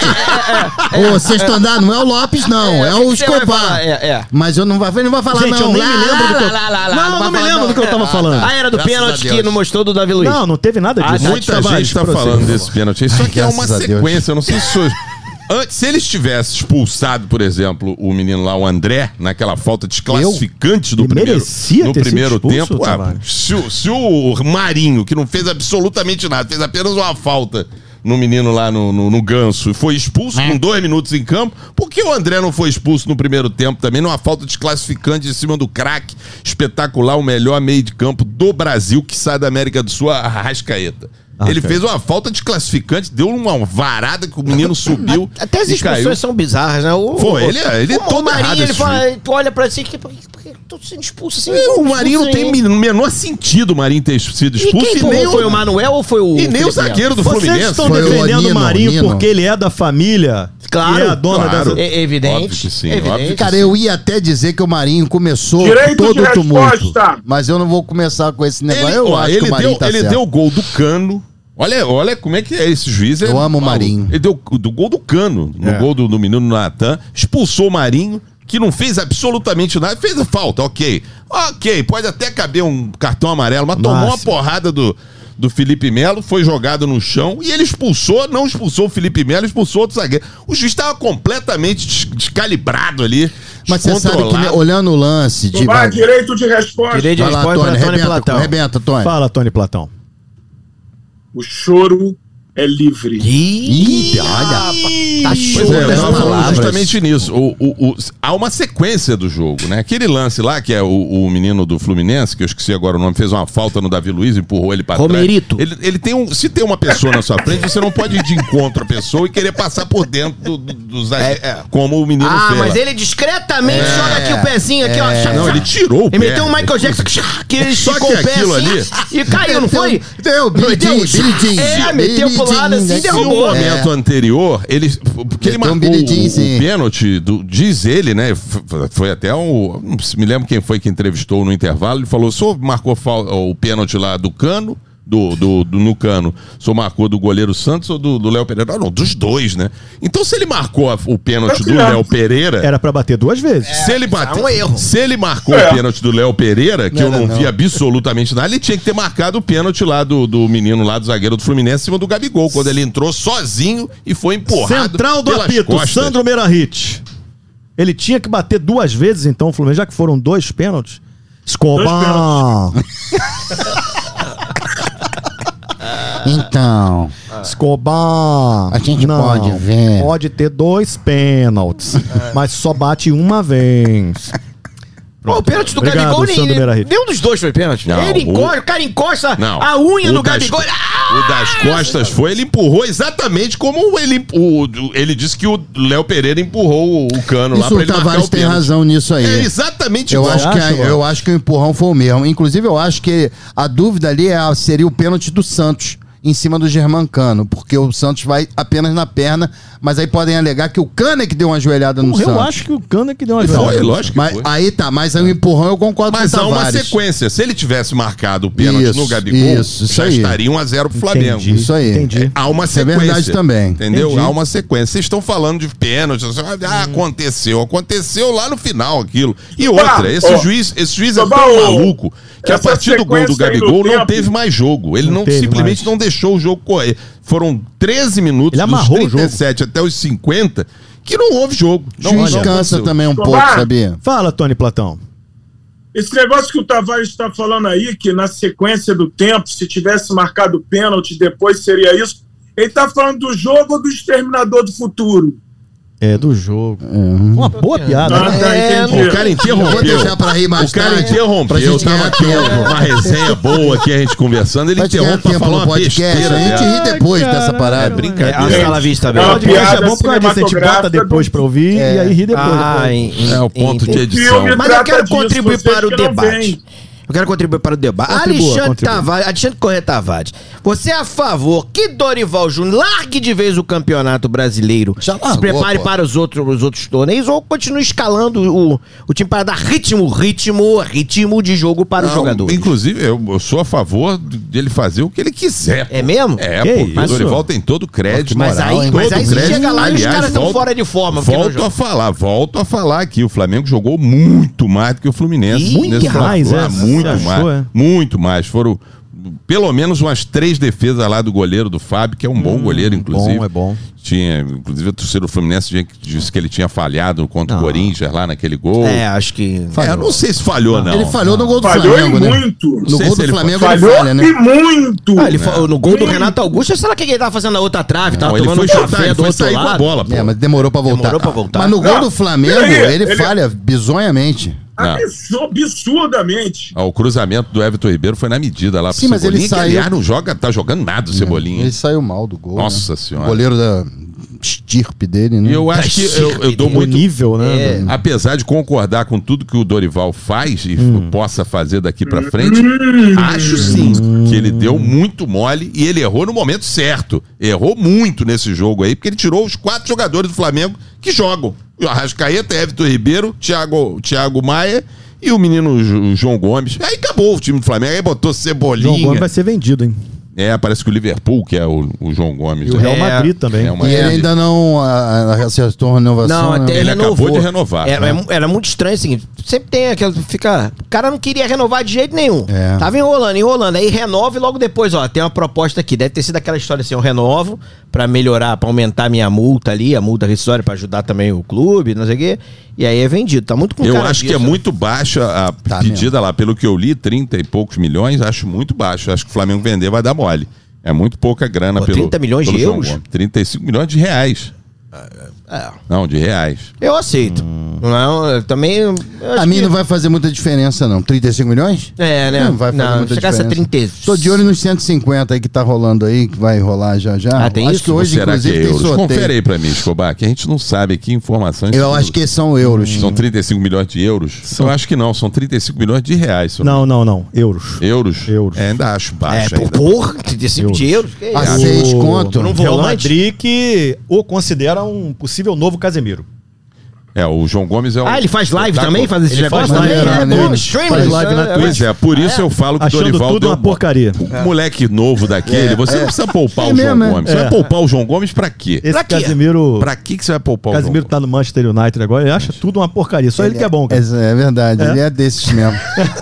O sexto andar não é o Lopes não, é, o o que que você vai Escobar. falar? É, é. Mas eu não vai, não vai falar Gente, não. eu nem me lembro do que eu- Lá, lá, lá, Não, vai não me falar, lembro do que eu tava falando. Ah, era do Graças a pênalti Deus. que não mostrou do Davi Luiz. Não, não teve nada Ah, disso. tá. Muita Tavares, gente tá prossiga. falando desse pênalti. Isso Ai, aqui é uma graças a Deus. sequência. Eu não sei se isso... Antes, se eles tivessem expulsado, por exemplo, o menino lá, o André, naquela falta desclassificante do Ele primeiro, merecia no ter sido primeiro expulso, tempo, ah, Tavares. se, o- se o Marinho, que não fez absolutamente nada, fez apenas uma falta no menino lá no, no, no Ganso e foi expulso com dois minutos em campo, por que o André não foi expulso no primeiro tempo também, numa falta desclassificante em cima do craque espetacular, o melhor meio de campo do Brasil que sai da América do Sul, a Arrascaeta. Ah, Ele cara. fez uma falta desclassificante, deu uma varada que o menino subiu. Até as e caiu. expulsões são bizarras, né? O, Foi, o- ele é- ele é o, todo o Marinho, errado ele esse fala, tu olha pra si, que, por que por que eu tô sendo expulso assim? É, o Marinho não Expulso tem aí. o menor sentido o Marinho ter sido E expulso. quem E, nem empurrou? Foi o o, Manuel ou foi o e nem o Felipe zagueiro do Vocês Fluminense. estão Foi o defendendo o Nino, Marinho Nino. porque ele é da família. Claro, E é a dona claro. dessa... É evidente. Óbvio que sim, evidente. óbvio que Cara, eu ia até dizer que o Marinho começou Direito todo de o tumulto. resposta. Mas eu não vou começar com esse negócio. Ele, eu ó, acho ele que o Marinho deu, tá ele certo. deu o gol do Cano. Olha, olha como é que é esse juiz. É Eu amo o maluco. Marinho. Ele deu o do gol do Cano, no É. gol do, do menino Natan, expulsou o Marinho, que não fez absolutamente nada, fez a falta, ok. Ok, pode até caber um cartão amarelo, mas tomou uma Máximo. porrada do, do Felipe Melo, foi jogado no chão e ele expulsou, não expulsou o Felipe Melo, expulsou outro zagueiro. O juiz estava completamente des- descalibrado ali. Mas você sabe que, né, descontrolado. olhando o lance de. Vai, direito de resposta. Direito de Vai lá, resposta Tony, para Tony rebenta, Platão. rebenta, Tony. Fala, Tony Platão. O choro é livre. Ih, olha. Tá Pois show é, eu das tava falando palavras. justamente nisso. O, o- o- há uma sequência do jogo, né? Aquele lance lá, que é o, o menino do Fluminense, que eu esqueci agora o nome, fez uma falta no Davi Luiz, empurrou ele pra Romerito. trás. Ele, ele tem um, se tem uma pessoa na sua frente, você não pode ir de encontro à pessoa e querer passar por dentro do, do, do zagueiro, como o menino Ah, fez mas lá. ele discretamente joga aqui o pezinho aqui, ó. Chá, Não, chá. ele tirou o Ele pé. meteu o Michael Jackson que ele Só esticou que o pé aquilo assim, ali- e caiu, não foi? Deu, Billy Jean, Meteu- Billy Jean. É, meteu pro Billy lado Jean, assim né? e E no derrubou. momento anterior, ele. Porque ele Meteu um marcou Billy o, Jean, o sim. pênalti, do, diz ele, né? f- Foi até um. Não me lembro quem foi que entrevistou no intervalo. Ele falou: o senhor marcou fal- o pênalti lá do Cano, do, do, do- no Cano. O senhor marcou do goleiro Santos ou do do Léo Pereira? Não, não, dos dois, né? Então, se ele marcou a- o pênalti do Léo Pereira. Era pra bater duas vezes. Se ele bateu, um erro. se ele marcou É. o pênalti do Léo Pereira, que Não eu não, era, não. vi absolutamente nada, ele tinha que ter marcado o pênalti lá do, do menino lá do zagueiro do Fluminense em cima do Gabigol, quando ele entrou sozinho e foi empurrado Central do pelas apito, costas. Sandro Merahit. Ele tinha que bater duas vezes, então, o Fluminense, já que foram dois pênaltis. Escobar. Então, Escobar. A gente pode ver. Pode ter dois pênaltis, mas só bate uma vez. Pô, o pênalti do Obrigado, Gabigol, nem, Sandro Merahit. nenhum dos dois foi pênalti. Não, ele o- encosta, o cara encosta Não. a unha O do das- Gabigol. Ah! O das costas foi, ele empurrou exatamente como ele, o, ele disse que o Léo Pereira empurrou o, o Cano lá isso pra o ele marcar Tavares o tem pênalti. razão nisso aí. É exatamente Eu igual. acho, que a- acha, eu acho que o empurrão foi o mesmo. Inclusive, eu acho que a dúvida ali é, seria o pênalti do Santos. em cima do Germancano, porque o Santos vai apenas na perna, mas aí podem alegar que o Cano é que deu uma joelhada no Eu Santos. acho que o Cano é que deu uma Foi, joelhada. lógico que Mas foi. aí tá, mas aí o empurrão eu concordo Mas com o há uma Tavares. sequência. Se ele tivesse marcado o pênalti Isso, no Gabigol, isso, isso já aí. estaria um a zero pro Flamengo. Entendi. Isso aí. Entendi. Há uma Isso é sequência. verdade também. Entendeu? Entendi. Há uma sequência. Vocês estão falando de pênalti. Ah, aconteceu. Aconteceu lá no final aquilo. E outra, esse ó, juiz, esse juiz é Soba, tão ô, maluco que a essa partir do gol do sequência aí do Gabigol não tempo- teve mais jogo. Ele Não não, teve simplesmente mais. não deixou o jogo correr. Foram treze minutos, Ele dos amarrou o trinta e sete até os cinquenta, que não houve jogo. O Não, juiz não cansa aconteceu. também um Soba. pouco, sabia? Fala, Tony Platão. Esse negócio que o Tavares está falando aí, que na sequência do tempo, se tivesse marcado pênalti, depois seria isso. Ele está falando do jogo ou do Exterminador do Futuro? É, do jogo. Uma boa piada. Ah, né? tá, É, entendi. O cara Vou interrompeu. deixar pra rir mais O cara tarde, pra interrompeu. gente Tava ganhar aqui tempo. uma, uma resenha boa aqui, a gente conversando. Ele Pra gente ganhar interrompe pra tempo falar no uma podcast, besteira. a gente dela. ri depois Ai, dessa cara. É parada. É, brincadeira. hasta la vista, É velho. uma Podcast é piada bom porque a gente bota cinematográfica depois pra ouvir É. e aí ri depois. Ah, em- É o ponto em- de O edição. filme Mas eu trata quero disso, contribuir vocês para o que não debate. veem. Eu quero contribuir para o debate. Contribua, Alexandre contribua. Tavares, Alexandre Corrêa Tavares, você é a favor que Dorival Júnior largue de vez o Campeonato Brasileiro, Já se largou, prepare pô. para os outros, os outros torneios, ou continue escalando o, o time para dar ritmo, ritmo, ritmo de jogo para os Não, jogadores? Inclusive, eu, eu sou a favor dele fazer o que ele quiser. É mesmo? É, Que porque isso? o Dorival tem todo o crédito. Mas moral, aí, hein? mas Todo aí você crédito. chega lá e os Aliás, caras estão volto- fora de forma. porque não Volto jogam. a falar, volto a falar aqui. O Flamengo jogou muito mais do que o Fluminense. Ih, nesse mais, Fla-Flu. é? Ah, muito Você mais. achou, é? Muito mais. Foram pelo menos umas três defesas lá do goleiro do Fábio, que é um bom goleiro, inclusive. bom, é bom. Tinha, inclusive, a torcida do Fluminense tinha- disse que ele tinha falhado contra Não. o Corinthians lá naquele gol. É, acho que... É, eu não sei se falhou, não. Ele falhou no gol do Falhou Flamengo, e né? muito. No sei gol se do ele Flamengo ele Falhou falha, né? e muito. Ah, ele fa- no gol do Hum. Renato Augusto, sei lá o que ele tava fazendo na outra trave, tava Não, ele tomando foi um chutar, café ele do foi outro sair com a lado. bola, pô. É, mas demorou pra voltar. Demorou pra voltar. Mas no gol Não, do Flamengo, e aí? ele, Ele- falha bizonhamente. Não. Absur- Absurdamente. Ah, o cruzamento do Everton Ribeiro foi na medida lá pro Sim, mas ele Cebolinha, que, saiu- aliás, não joga, tá jogando nada o Cebolinha. Ele saiu mal do gol. Nossa né? Senhora. O goleiro da estirpe dele, né? E eu acho que eu, eu dou O muito. nível, né? É. Apesar de concordar com tudo que o Dorival faz e Hum. possa fazer daqui pra frente, acho sim que ele deu muito mole e ele errou no momento certo. Errou muito nesse jogo aí, porque ele tirou os quatro jogadores do Flamengo que jogam. O Arrascaeta, Everton Ribeiro, Thiago, Thiago Maia e o menino Ju- João Gomes. Aí acabou o time do Flamengo, aí botou Cebolinha. João Gomes vai ser vendido, hein? É, parece que o Liverpool, que é o, o João Gomes. E o né? Real É. Madrid também. É uma- E ele É. ainda não a- a- acertou a renovação. Não, né? até Ele renovou. acabou de renovar, Era, né? era muito estranho, assim, sempre tem aquela, fica, o cara não queria renovar de jeito nenhum. É. Tava enrolando, enrolando, aí renova e logo depois, ó, tem uma proposta aqui, deve ter sido aquela história assim, eu renovo pra melhorar, pra aumentar a minha multa ali, a multa rescisória pra ajudar também o clube, não sei o quê, e aí é vendido, tá muito com Eu cara acho que disso, é né? muito baixa a Tá pedida lá, pelo que eu li, trinta e poucos milhões, acho muito baixo. Acho que o Flamengo vender vai dar mole. É muito pouca grana Pô, pelo trinta milhões pelo de João euros? Gomes. trinta e cinco milhões de reais. É, Não, de reais. eu aceito. Não, eu também. eu acho A mim que- não vai fazer muita diferença, não. trinta e cinco milhões? É, né? Não vai fazer Não, muita chegasse a diferença. trinta. Tô de olho nos cento e cinquenta aí que tá rolando aí, que vai rolar já já. Ah, tem acho isso? que hoje, Ou será que é inclusive, tem euros? sorteio. Confere aí pra mim, Escobar, que a gente não sabe aqui informações. Eu acho que são euros. São trinta e cinco milhões de euros? Eu acho que não, são trinta e cinco milhões de reais. se eu Não, não, não. Euros. Euros? Euros. É, ainda acho É, baixo. por ainda. porra, trinta e cinco de euros. Que A isso? seis O- conto. Não O vou- Real volante? Madrid que o considera um possível novo Casemiro. É, o João Gomes é o. Ah, ele faz live Tá também? com- Faz esse Ele negócio faz também? live É, na- bom, nele. streaming. Faz live na é, Twitch. Pois é, por isso eu falo que o Achando Dorival tudo deu uma porcaria. Um moleque novo daquele, você não precisa poupar É o João mesmo, é. Gomes. Você É. vai poupar o João Gomes pra quê? Esse Pra quê? Casemiro. Pra que, que você vai poupar o Casemiro João tá no Manchester United agora, ele acha tudo uma porcaria. Só ele, que é bom, cara. É, é verdade, É? ele é desses mesmo.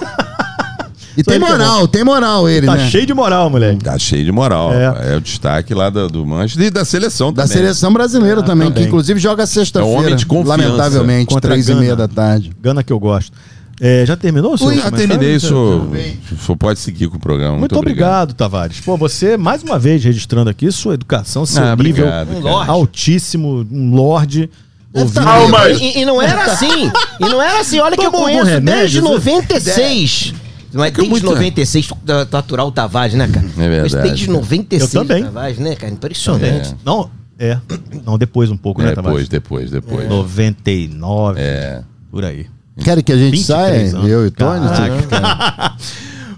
E Só tem ele que é moral, tem moral ele, Tá né? cheio de moral, moleque. Tá cheio de moral. É. É, o destaque lá do, do Manchester e da seleção Da também. seleção brasileira também, também. que inclusive joga É um sexta-feira. homem de confiança. Lamentavelmente, Contra três e Gana. meia da tarde. Gana que eu gosto. É, já terminou o seu Já comentário? terminei, Já- senhor, o senhor pode seguir com o programa. Muito, Muito obrigado, Tavares. Pô, você, mais uma vez, registrando aqui sua educação, seu Ah, nível obrigado, Um cara. lorde. altíssimo, um lorde. Ouvindo. Calma aí. E, e não era assim. E não era assim. Olha que eu Tomou algum conheço remédio? desde noventa e seis. Não é que eu desde muito- noventa e seis tu, tu aturar o Tavares, né, cara? É verdade, Mas desde cara. noventa e seis Eu também. o Tavares, né, cara? Impressionante. É. Não, é. Não, depois um pouco, né, Depois, Tavares? depois, depois. noventa e nove. É. Por aí. Querem que a gente vinte e saia? três anos. Eu e o Tony? Caraca,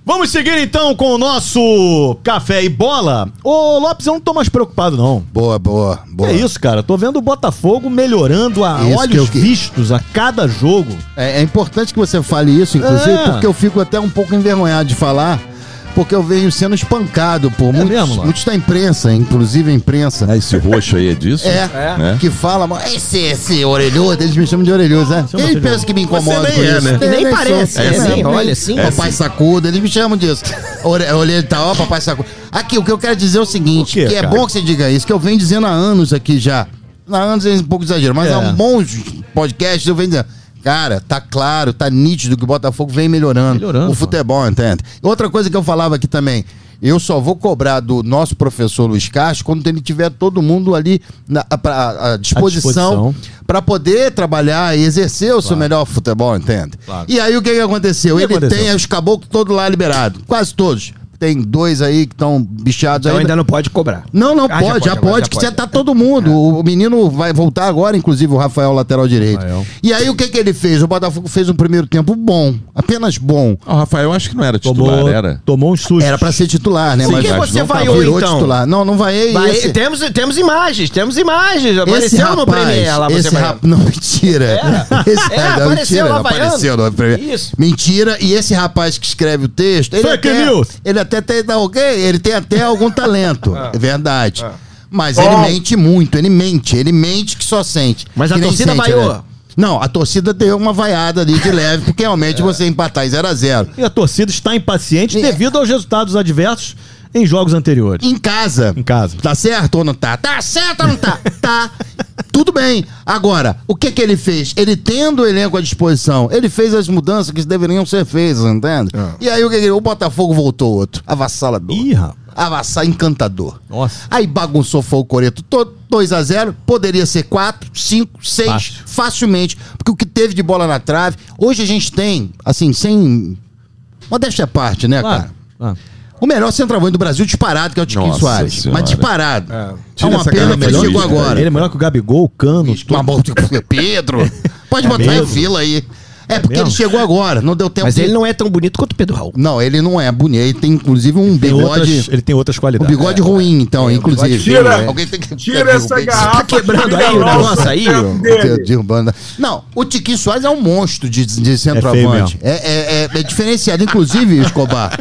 Vamos seguir então com o nosso Café e Bola. Ô, Lopes, eu não tô mais preocupado, não. Boa, boa, boa. É isso, cara. Tô vendo o Botafogo melhorando a Isso que olhos eu que- vistos a cada jogo. É, é importante que você fale isso, inclusive, É. porque eu fico até um pouco envergonhado de falar, porque eu venho sendo espancado por muitos, mesmo, Lopes? muitos da imprensa, inclusive a imprensa. Ah, esse roxo aí é disso? É, Né? que fala, "Mas esse, esse orelhudo, eles me chamam de orelhudo, né? Chama Eles de pensam que me incomodam Você com nem é, isso. né? E nem Eu parece, sou, é né? assim, Nem- olha, assim. Papai sacuda, eles me chamam disso. Ore- Orelha tá, ó, papai sacuda. Aqui, o que eu quero dizer é o seguinte, O quê, que é cara? bom que você diga isso, que eu venho dizendo há anos aqui já. Há anos é um pouco exagero, mas É. há bons podcasts eu venho dizendo. Cara, tá claro, tá nítido que o Botafogo vem melhorando, Melhorando, o pô. futebol, entende? Outra coisa que eu falava aqui também, eu só vou cobrar do nosso professor Luiz Castro quando ele tiver todo mundo ali na, pra, à disposição disposição. para poder trabalhar e exercer o seu melhor futebol, entende? Claro. E aí o que, que aconteceu? O que Ele aconteceu? tem os caboclos todos lá liberados, quase todos. Tem dois aí que estão bichados Então ainda. ainda não pode cobrar. Não, não, Ah, pode, já pode, agora, já que pode. já tá todo mundo. O menino vai voltar agora, inclusive o Rafael, lateral direito. Rafael. E aí o que que ele fez? O Botafogo fez um primeiro tempo bom, apenas bom. Ah, o Rafael acho que não era titular, Tomou, era. tomou uns sustos. Era pra ser titular, né? Por que mas você não tá- vaiou, virou então? titular. Não, não vai. Vai, esse, temos, temos imagens, temos imagens. esse Apareceu no rapaz, Premier lá, você esse vaiando. rap... Não, mentira. Esse, É, não, apareceu mentira, lá não vaiando. apareceu no Premier. Isso. Mentira. E esse rapaz que escreve o texto, ele Fake até, news. ele até tem, tá ok? Ele tem até algum talento, é verdade. Mas Oh. ele mente muito, ele mente, ele mente que só sente. Mas a Que nem torcida sente, vaiou. né? Não, a torcida deu uma vaiada ali de leve, porque realmente você empatar em zero a zero. E a torcida está impaciente É. devido aos resultados adversos em jogos anteriores. Em casa. Em casa. Tá certo ou não tá? Tá certo ou não tá? Tá. Tudo bem. Agora, o que que ele fez? Ele tendo o elenco à disposição, ele fez as mudanças que deveriam ser feitas, entende? E aí o que que ele... O Botafogo voltou outro. Avassalador. Ih, rapaz. Avassar encantador. Nossa. Aí bagunçou foi o Coreto todo, dois a zero, poderia ser quatro, cinco, seis, Fácil. facilmente, porque o que teve de bola na trave, hoje a gente tem, assim, sem modéstia à parte, né, Claro. cara? Ah. O melhor centroavante do Brasil disparado, que é o Tiquinho Nossa Soares. Senhora. Mas disparado. É. É, Tira uma essa pena que ele característica chegou daí. agora. Ele é melhor que o Gabigol, o Cano, Uma bola de Pedro. Pode botar mesmo? em fila aí. É, porque mesmo? ele chegou agora, não deu tempo Mas de... ele não é tão bonito quanto o Pedro Raul. Não, ele não é bonito. Ele tem, inclusive, um tem bigode... outras, ele tem outras Um qualidades. bigode ruim, então, inclusive. Tira- Alguém tem que... Tira essa garrafa. Tá quebrando tira aí o a nossa negócio aí, perto ó. dele. Derrubando. Não, o Tiquinho Soares é um monstro de, de centroavante. É, é, é, é diferenciado, inclusive, Escobar.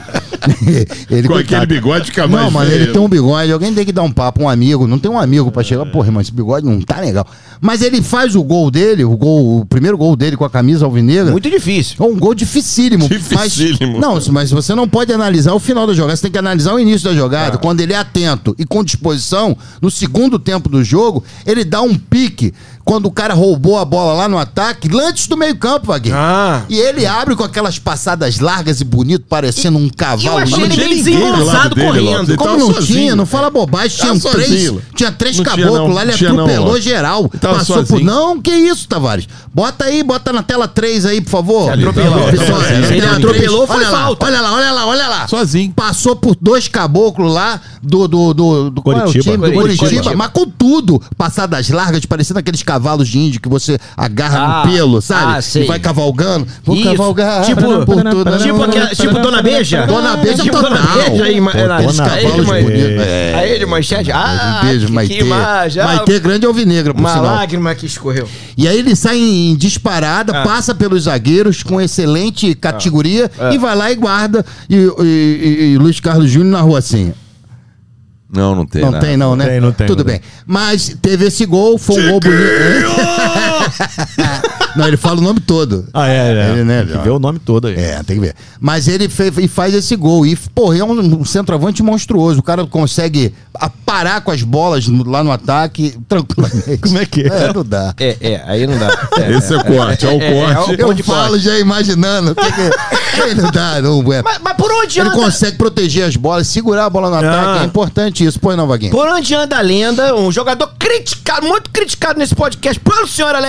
ele, Com coitado. aquele bigode fica mais Não, mas feio. ele tem um bigode. Alguém tem que dar um papo, um amigo. Não tem um amigo pra chegar. Porra, mas esse bigode não tá legal. Mas ele faz o gol dele, o gol, o primeiro gol dele com a camisa alvinegra. Muito difícil. É um gol dificílimo. Dificílimo. Mas, não, mas você não pode analisar o final da jogada, você tem que analisar o início da jogada. Quando ele é atento e com disposição, no segundo tempo do jogo, ele dá um pique. Quando o cara roubou a bola lá no ataque, antes do meio-campo, Vaguinho. Ah. E ele abre com aquelas passadas largas e bonito, parecendo um E eu cavalo. achei Não ele tinha meio ninguém do lado desengonçado dele, Lopes. correndo. Ele como tava não sozinho. tinha? Não fala bobagem. Tinha Tava três, sozinho. tinha três Não tinha, caboclos não. lá, ele Não tinha, não, atropelou Lopes. geral. Ele tava Passou por... sozinho. Não, que isso, Tavares? Bota aí, bota na tela três aí, por favor. Atropelou. Vitória, Se ele tela atropelou, três. foi Olha lá, falta. Olha lá, olha lá, olha lá. Sozinho. Passou por dois caboclos lá do... do, do, do qual é o Curitiba. time? Do Curitiba. Curitiba, mas com tudo. Passadas largas, parecendo aqueles cavalos de índio que você agarra Ah, no pelo, sabe? ah, sei. E vai cavalgando. Vou Isso. cavalgar. Tipo, por tudo. tipo, aquela, tipo Dona Beija? Dona Beija tipo total. Dona Beija aí, Pô, na- aqueles na- aí cavalos de man- bonitos. É. Aí de manchete. Ah, Um beijo, que, Maitê. que imagem. ah, Maitê grande alvinegra, por Uma sinal. lágrima que escorreu. E aí ele sai em disparada, passa pelos zagueiros com excelente categoria e vai lá e guarda. E, e- e- e Luiz Carlos Júnior na rua assim. Não, não tem Não nada. tem, não, né? tem, não tem, Tudo não bem. Mas teve esse gol, foi um gol bonito. Não, ele fala o nome todo. Ah, é, é. Ele, né, Tem que ver o nome todo aí. É, tem que ver. Mas ele fe- e faz esse gol. E, porra, é um, um centroavante monstruoso. O cara consegue a- parar com as bolas no- lá no ataque tranquilamente. Como é que é? É, não dá. É, é, aí não dá. É, Esse é o corte, é o corte. Eu falo já imaginando. que que- Aí não dá, não é. Mas, mas por onde Ele anda? consegue proteger as bolas, segurar a bola no ataque. Ah. É importante isso. Pois não, Vaguinho? Por onde anda a lenda? Um jogador criticado, muito criticado nesse podcast pelo senhor Alex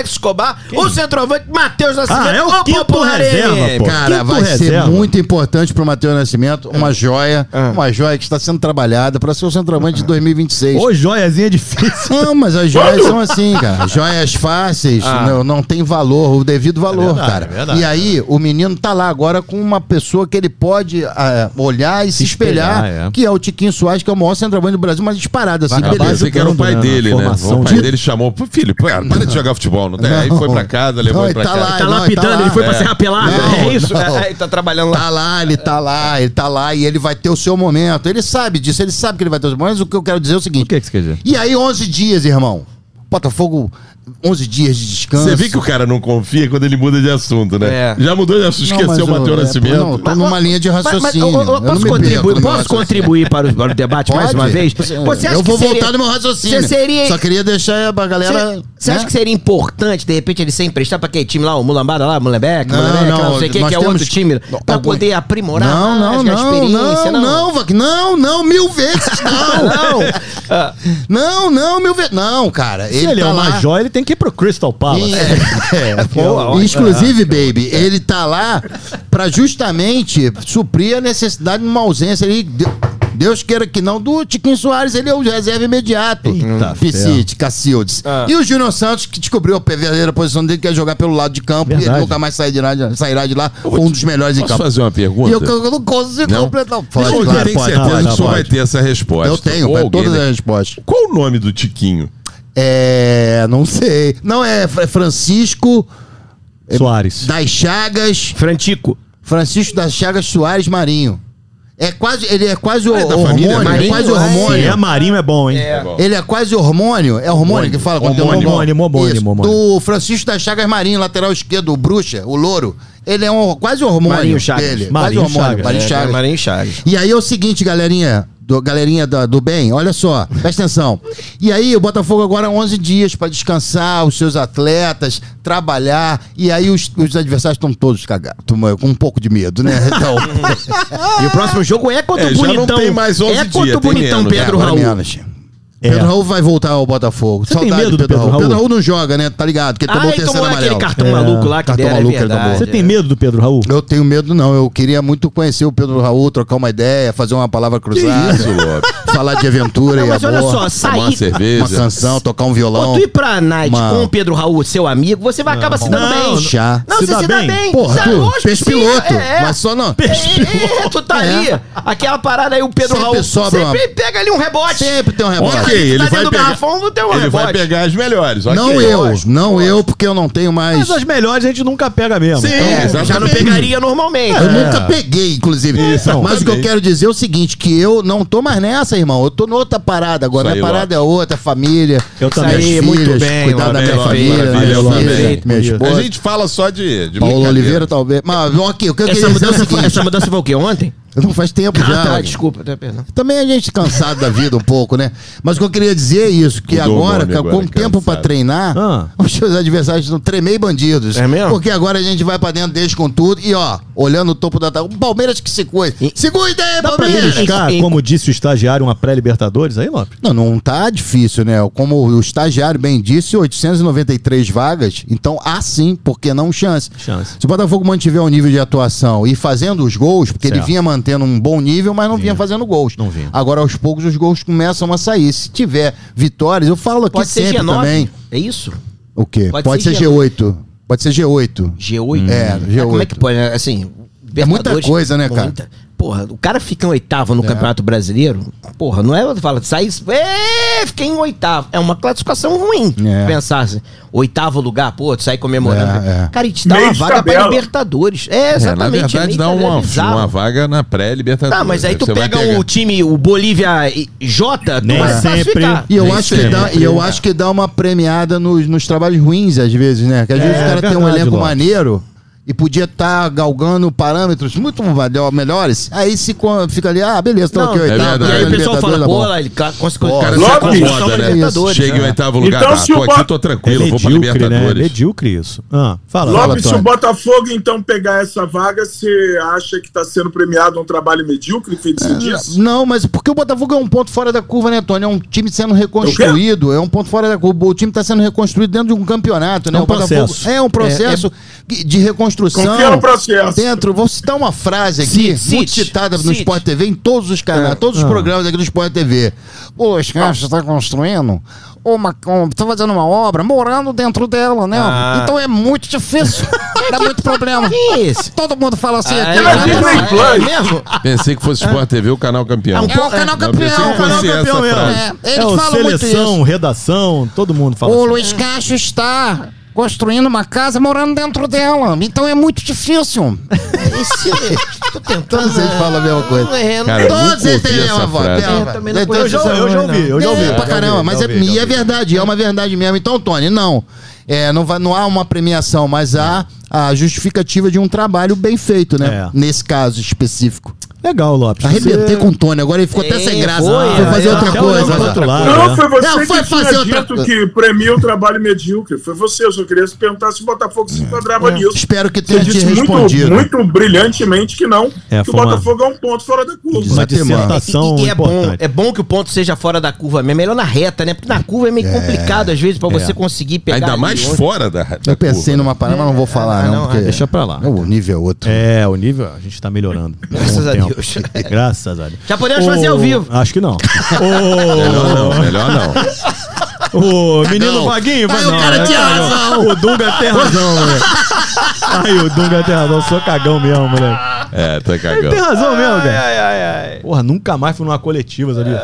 Alex Escobar, o centroavante Matheus Nascimento. Ah, é o ou quinto Popular reserva, M. pô. Cara, Quinto vai reserva. ser muito importante pro Matheus Nascimento uma joia, Ah. uma joia que está sendo trabalhada para ser o centroavante de dois mil e vinte e seis. Ô, joiazinha difícil. Não, mas as joias são assim, cara. Joias fáceis, Ah. não, não tem valor, o devido valor, verdade, cara. é verdade. E aí, o menino tá lá agora com uma pessoa que ele pode ah, olhar e se, Se espelhar, espelhar, é. que é o Tiquinho Soares, que é o maior centroavante do Brasil, mas disparado, assim, Ah, acabar beleza. pensei que era o pai ajudando, né, dele, na né? formação O pai de- dele chamou, pô, filho, para de jogar futebol, não tem? Aí foi pra casa, levou Não, ele pra ele tá casa. lá, Tá não, lapidando, ele tá ele foi lá. pra Serra Pelada. Não, é isso? não. É, ele tá trabalhando lá. Tá lá, ele tá lá, ele tá lá e ele vai ter o seu momento. Ele sabe disso, ele sabe que ele vai ter o seu momento, mas o que eu quero dizer é o O seguinte. que, que você quer dizer? E aí, onze dias, irmão. Botafogo, onze dias de descanso. Você vê que o cara não confia quando ele muda de assunto, né? É. Já mudou de assunto, Não, esqueceu o mas Matheus eu- é, Nascimento. Não, tô numa linha de Mas- mas, raciocínio. eu- eu- Eu não posso me perco contribuir, no meu posso raciocínio. contribuir para o, para o debate mais Pode. uma vez? Você acha eu vou que seria- voltar no meu raciocínio. Você seria- Só queria deixar a galera. Você né? acha que seria importante, de repente, ele ser emprestado pra aquele time lá, o Mulambada lá, Mulebeck, Não, Mulebeck, não, não sei o que, nós que é temos- outro time, Não, pra algum- poder aprimorar Não, não, mais a não, experiência, não, não, Vac, não, não, mil vezes não. Não. Ah, Não, não, mil vezes. Não, cara. Se ele tá é uma lá. joia, ele tem que ir pro Crystal Palace. É, é, Boa, Exclusive, baby, ele tá lá pra justamente suprir a necessidade de uma ausência ali. de- Deus queira que não, do Tiquinho Soares, ele é o reserva imediato. Eita Piscite, Cacildes. Ah. E o Júnior Santos, que descobriu a verdadeira posição dele, que é jogar pelo lado de campo, e ele Verdade. nunca mais sairá de, sairá de lá, foi um dos melhores em Posso campo. fazer uma pergunta? E eu, eu não consigo Não? completar. Pode, Pode, eu claro, tenho pode, certeza pode, que o senhor pode. vai ter essa resposta. Eu tenho, Ou vai alguém, todas né? as respostas. Qual o nome do Tiquinho? É. Não sei. Não, é Fra- Francisco Soares. das Chagas. Frantico. Francisco das Chagas Soares Marinho. É quase, ele é quase o é da hormônio, família ele é Marinho? quase É. hormônio. Se é Marinho, é bom, hein? É. bom. Ele é quase hormônio. É hormônio que fala quando tem um Homônimo, homônimo, homônimo, Isso. homônimo. Do Francisco das Chagas Marinho, lateral esquerdo, o Bruxa, o louro. Ele é um, quase hormônio Marinho Chagas. dele. Marinho quase hormônio. Chagas. Marinho É, Chagas. Marinho Chagas. E aí é o seguinte, galerinha, do, galerinha do, do bem, olha só, presta atenção. E aí o Botafogo agora onze dias pra descansar, os seus atletas, trabalhar, e aí os, os adversários estão todos cagados, tão, com um pouco de medo, né? Então, E o próximo jogo é contra É, o já não Bonitão. tem mais onze é contra dias, o tem Bonitão, menos, Pedro né? Raul. agora menos. É. Pedro Raul vai voltar ao Botafogo. Você tem Saudade medo do Pedro Pedro Raul? Pedro Raul não joga, né? Tá ligado? Que ele tomou Ah, o ele terceiro tomou aquele amarelo. cartão É, maluco lá que cartão deram, é maluco ele verdade. tomou. Você tem medo do Pedro Raul? Eu tenho medo, não. Eu queria muito conhecer o Pedro Raul, trocar uma ideia, fazer uma palavra cruzada. isso, Lopes? Falar de aventura Não, e mas olha amor. só, Tomar sair... uma cerveja. Uma canção, tocar um violão. Pô, tu ir pra night Uma- com o Pedro Raul, seu amigo, você vai acabar se dando Não, bem. chá. Não, Se você dá se dá bem? bem. Porra, Sabe, tu, lógico peixe que sim, piloto. é. Mas só não. É, é, tu tá É. ali. Aquela parada aí, o Pedro Sempre Raul sobra uma- sempre pega ali um rebote. Sempre tem um rebote. Ok, ele tá vai dentro do pegar. garrafão, vou ter um ele rebote. vai pegar as melhores. ok. Não eu, lógico, não eu, porque eu não tenho mais. Mas as melhores a gente nunca pega mesmo. Sim. Então, É, já não Exatamente. pegaria normalmente. Eu É. nunca peguei, inclusive. Isso, Mas o que eu também. quero dizer é o seguinte: que eu não tô mais nessa, irmão. Eu tô noutra parada agora. Isso Minha aí, parada é outra, família. Eu Isso também. aí, Minhas muito filhas, bem, cuidar da Lopes, minha perfeito, família, maravilha, minha Lopes. filha, minha A esposa. gente fala só de, de Paulo brincadeira. Oliveira, talvez. Mas, ok, o que eu Essa queria dizer é o mudança, foi, seguinte: essa mudança foi o quê? Ontem? não faz tempo Ah, já. tá, desculpa, tá, perdão. Também a gente cansado da vida um pouco, né? Mas o que eu queria dizer é isso, que Mudou o agora, nome cara, agora, com tempo cansado. pra treinar, Ah. os seus adversários estão tremei bandidos. É mesmo? Porque agora a gente vai pra dentro deles com tudo e, ó, olhando o topo da tabela. O Palmeiras que se cuida. E- Se cuida aí, Dá pra Palmeiras! beliscar, Em- como disse o estagiário, uma pré-Libertadores aí, Lopes? Não, não tá difícil, né? Como o estagiário bem disse, oitocentas e noventa e três vagas, então há sim, porque não chance. Chance. Se o Botafogo mantiver o nível de atuação e fazendo os gols, porque ele Certo. vinha mantendo um bom nível, mas não vinha fazendo gols. Não vinha. Agora, aos poucos, os gols começam a sair. Se tiver vitórias, eu falo aqui Pode ser sempre G nove? também. É isso? O quê? Pode Pode, ser ser G G oito. Pode ser G oito. G oito? É, G oito. Como é que pode? né? Assim, É muita Libertadores, coisa, né, cara? muita- Porra, o cara fica em oitavo no É. Campeonato Brasileiro. Porra, não é. Fala, sai. É, fiquei em oitavo. É uma classificação ruim. É. Pensar assim. Oitavo lugar, pô, tu sai comemorando. É, é. Cara, e te dá Meio uma de vaga pra tabela. Libertadores. É, É, na exatamente. verdade, é dá meio uma, bizarro. uma vaga na pré-libertadores. Tá, mas aí tu Você vai pega pegar- o time, o Bolívia J, tu Nem vai sempre. classificar. E eu, Nem acho que sempre. dá, e eu acho que dá uma premiada nos, nos trabalhos ruins, às vezes, né? Que às vezes É, o cara tem um verdade, elenco Lopes. maneiro e podia estar galgando parâmetros muito melhor, melhores, aí se co- fica ali, ah, beleza, tô Não, aqui, é oitavo, verdade. E aí o ganhando pessoal fala, Libertadores, tá pô, bom. lá, ele ca- conseguiu. Pô, O cara Lopes, se acomoda, chama né? Libertadores. Chega em oitavo lugar, Então, tá, se o pô, aqui Bo- eu tô tranquilo, É eu vou pra medíocre, né? Libertadores. Medíocre isso. Ah, fala. Lopes, se Tony. o Botafogo então pegar essa vaga, você acha que está sendo premiado um trabalho medíocre, feito você disse? Não, mas porque o Botafogo é um ponto fora da curva, né, Tony? É um time sendo reconstruído, é um ponto fora da curva. O time está sendo reconstruído dentro de um campeonato, né? É um O Botafogo processo. é um processo de reconstrução. Confia no processo. Dentro, vou citar uma frase aqui, Cite, muito cite, citada no cite. Sport T V, em todos os canais, É. todos os Ah. programas aqui do Sport T V. Pô, os caras estão construindo uma, um, tá fazendo uma obra, morando dentro dela, né? Ah. Então é muito difícil, dá muito problema. Isso. Todo mundo fala assim Ah, aqui. é, né? Disney é, Plus. é mesmo? Pensei que fosse Sport T V o canal campeão. É um É o canal Não, pensei campeão. que fosse Canal essa campeão mesmo. frase. É, eles É o falam muito seleção, isso. redação, todo mundo fala O assim. Luiz Castro está construindo uma casa morando dentro dela. Então é muito difícil. Esse, tô tentando. Todos eles falam a mesma coisa. É, não- Cara, eu Todos nunca eles têm a ouvi mesma essa voz. frase. mesma Eu voz. também não Então, Eu já, eu já ouvi, eu já ouvi. É, pra já caramba, ouvi, mas já é, ouvi, já e é ouvi. verdade, é uma verdade mesmo. Então, Tony, não. É, não, vai, não há uma premiação, mas há a justificativa de um trabalho bem feito, né? É. Nesse caso específico. Legal, Lopes. Arrebentei Você- com o Tony, agora ele ficou até É, sem graça. foi, Foi fazer é, outra até coisa. olhando pro né? outro lado, Não, né? foi você Não, foi que fazer tinha outra dito coisa. que premia o trabalho medíocre. Foi você, eu só queria se perguntar se o Botafogo se enquadrava nisso. Espero que Você tenha te disse muito, respondido. muito brilhantemente que não, É, que o foi uma- Botafogo é um ponto fora da curva. Uma Matemática. dissertação E, e é, bom, importante. é bom que o ponto seja fora da curva mesmo. É melhor na reta, né? Porque na curva é meio complicado, às vezes, pra você conseguir pegar. Ainda ali mais onde- fora da, da Eu pensei curva. numa parada, mas não vou falar, Ah, não. não, porque ah, deixa pra lá. O nível é outro. É, o nível a gente tá melhorando. Graças Com o a tempo. Deus. Graças a Deus. Já podemos fazer ao vivo. Acho que não. Melhor não, melhor não. O menino Cagão. Vaguinho, vai Aí o não. cara é tinha cagão. razão. O Dunga tem razão, moleque. Aí o Dunga tem razão. Eu sou cagão mesmo, moleque. É, tá Ele tem cagando. razão mesmo, cara. Ai, ai, ai. Porra, nunca mais fui numa coletiva, sabia?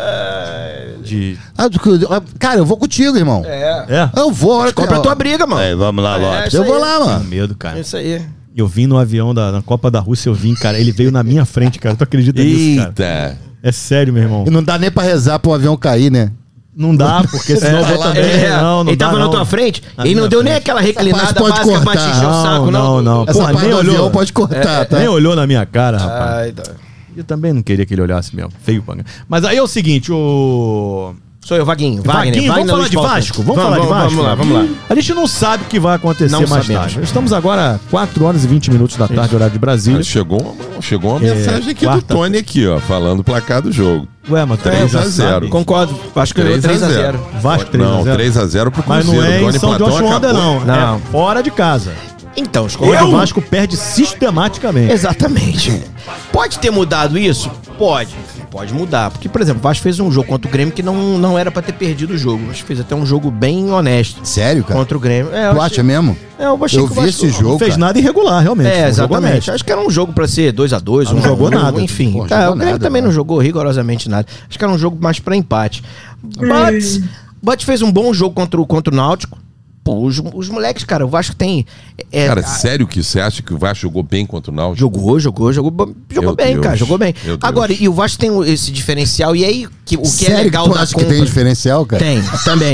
De... Ah, do que- cara, eu vou contigo, irmão. É. É? Eu vou. olha Compra a que- tua briga, mano. É, vamos lá, É, Lopes. isso Eu vou aí. lá, Tenho mano. medo, É cara. isso aí. Eu vim no avião da na Copa da Rússia, eu vim, cara. Ele veio na minha frente, cara. Tu acredita nisso, cara? Eita. É sério, meu irmão. E não dá nem pra rezar pro avião cair, né? Não dá, porque senão eu vou também. É, não, não ele dá, tava não. na tua frente, Na ele não minha deu nem frente. aquela reclinada Essa parte pode básica pra te cortar. encher o saco, não. não, não. Essa Porra, parte nem do olhou. avião pode cortar, tá? Nem olhou na minha cara, rapaz. Ai, tá. Eu também não queria que ele olhasse mesmo. Feio pra Mas aí é o seguinte, o... Sou eu, Vaguinho. Wagner, Vaguinho, vamos Wagner falar Luiz de Faustino. Vasco? Vamos, falar de Vasco? Vamos lá, vamos lá. A gente não sabe o que vai acontecer Não mais sabemos. tarde. Estamos agora quatro horas e vinte minutos da tarde, horário de Brasília. Mas chegou uma, chegou uma É, mensagem aqui do quarta- Tony aqui, ó, falando o placar do jogo. Ué, mas tu três já a zero. sabe. Concordo. Acho que ganhou três a zero. Vasco três a Não, zero. três a zero pro Mas Cruzeiro. não é em Tony São Platão João ainda, acabou. não. Não. É fora de casa. Então, os Quando Eu- o Vasco perde sistematicamente. Exatamente. Pode ter mudado isso? Pode. Pode mudar. Porque, por exemplo, o Vasco fez um jogo contra o Grêmio que não, não era pra ter perdido o jogo. Mas fez até um jogo bem honesto Sério, cara? contra o Grêmio. É, eu Tu achei- acha mesmo? É, eu achei Eu que o vi Vasco esse jogo, Não fez cara. nada irregular, realmente. É, Foi um jogo exatamente. honesto. Acho que era um jogo pra ser dois a dois. Ah, não um jogou um- nada. Enfim. Pô, Tá, jogou o Grêmio nada, também né? não jogou rigorosamente nada. Acho que era um jogo mais pra empate. But, but fez um bom jogo contra o, contra o Náutico. Pô, os, os moleques, cara, o Vasco tem... é, Cara, a- sério que você acha que o Vasco jogou bem contra o Náutico? Jogou, jogou, jogou, bo- jogou Meu bem, Deus. cara, jogou bem. Meu Deus. Agora, e o Vasco tem o- esse diferencial, e aí, que, o que Sério é legal que tu da acha compra... que tem diferencial, cara? Tem, também.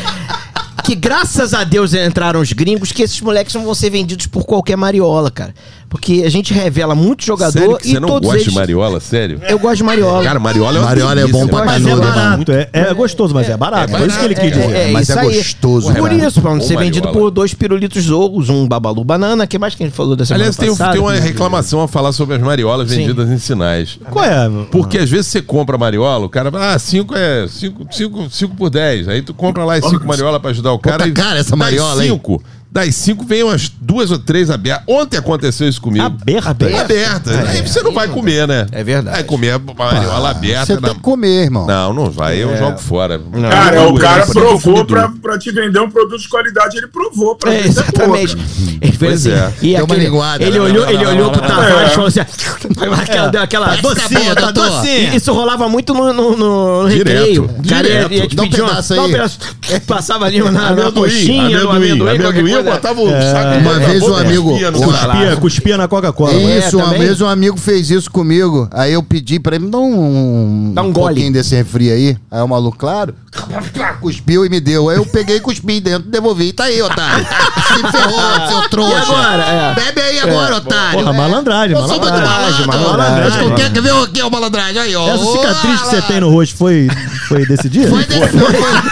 Que graças a Deus entraram os gringos, que esses moleques não vão ser vendidos por qualquer mariola, cara. Porque a gente revela muito jogador Sério que e você não todos gosta eles... de Mariola? Sério? Eu gosto de mariola. Cara, Mariola é uma Mariola é delícia, bom pra cara. Mas é Canudo, barato, é, é gostoso, mas é barato. É Foi isso que ele quis É, dizer. é, Mas isso é aí. gostoso, Por cara. isso, pra não Ô, ser vendido Mariola. por dois pirulitos ogros, um babalu banana, que mais que a gente falou dessa semana Aliás, tem, um- passada? tem uma reclamação a falar sobre as mariolas Sim. vendidas em sinais. Qual é? Porque às vezes você compra mariola, o cara fala, ah, cinco é cinco por dez. Aí tu compra lá as cinco mariolas pra ajudar o cara. tá e cara essa das mariola, hein? cinco, das cinco vem umas duas ou três abertas. Ontem aconteceu isso comigo. Aberta? Aberta. Aí você não vai comer, né? É verdade. Vai comer a mariola aberta. Você na- tem que comer, irmão. Não, não vai. Eu jogo fora. Cara, Eu- o cara eu- eu- provou eu- pra, pra te vender um produto de qualidade, ele provou pra É, ver se é boa, exatamente. cara. Ele fez Pois assim. é. E Deu uma aquele, linguada, ele né? olhou, ele olhou pro Tavares É. e falou assim: aquela, deu aquela docinha, tá doutor. docinha. Isso rolava muito no, no, no, no Direto, recreio. O cara ia- direto. ia te Dá um pedir uma- pedaço dá um aí. pedaço. Passava ali na, na Amendoim, coxinha, no amendoim, amendoim, qualquer amendoim Cuspia, botava o É. saco. Uma na vez boca, um amigo- cuspia no o- caralho. Cuspia, cuspia na Coca-Cola. Isso, É, uma também? vez um amigo fez isso comigo. Aí eu pedi pra ele me dar um, Dá um gole. pouquinho desse refri aí. Aí o maluco, claro, cuspiu e me deu. Aí eu peguei e cuspi dentro, devolvi. Tá aí, otário. Se ferrou, seu trouxa. E agora? É. Bebe aí agora, otário. Porra, É. malandragem, Eu sou muito malandragem, malandro. malandragem. Mas Quer, quer ver aqui o malandragem? Aí, ó. Essa Ô, cicatriz que você malandro. tem no rosto foi, foi desse dia? Foi desse foi,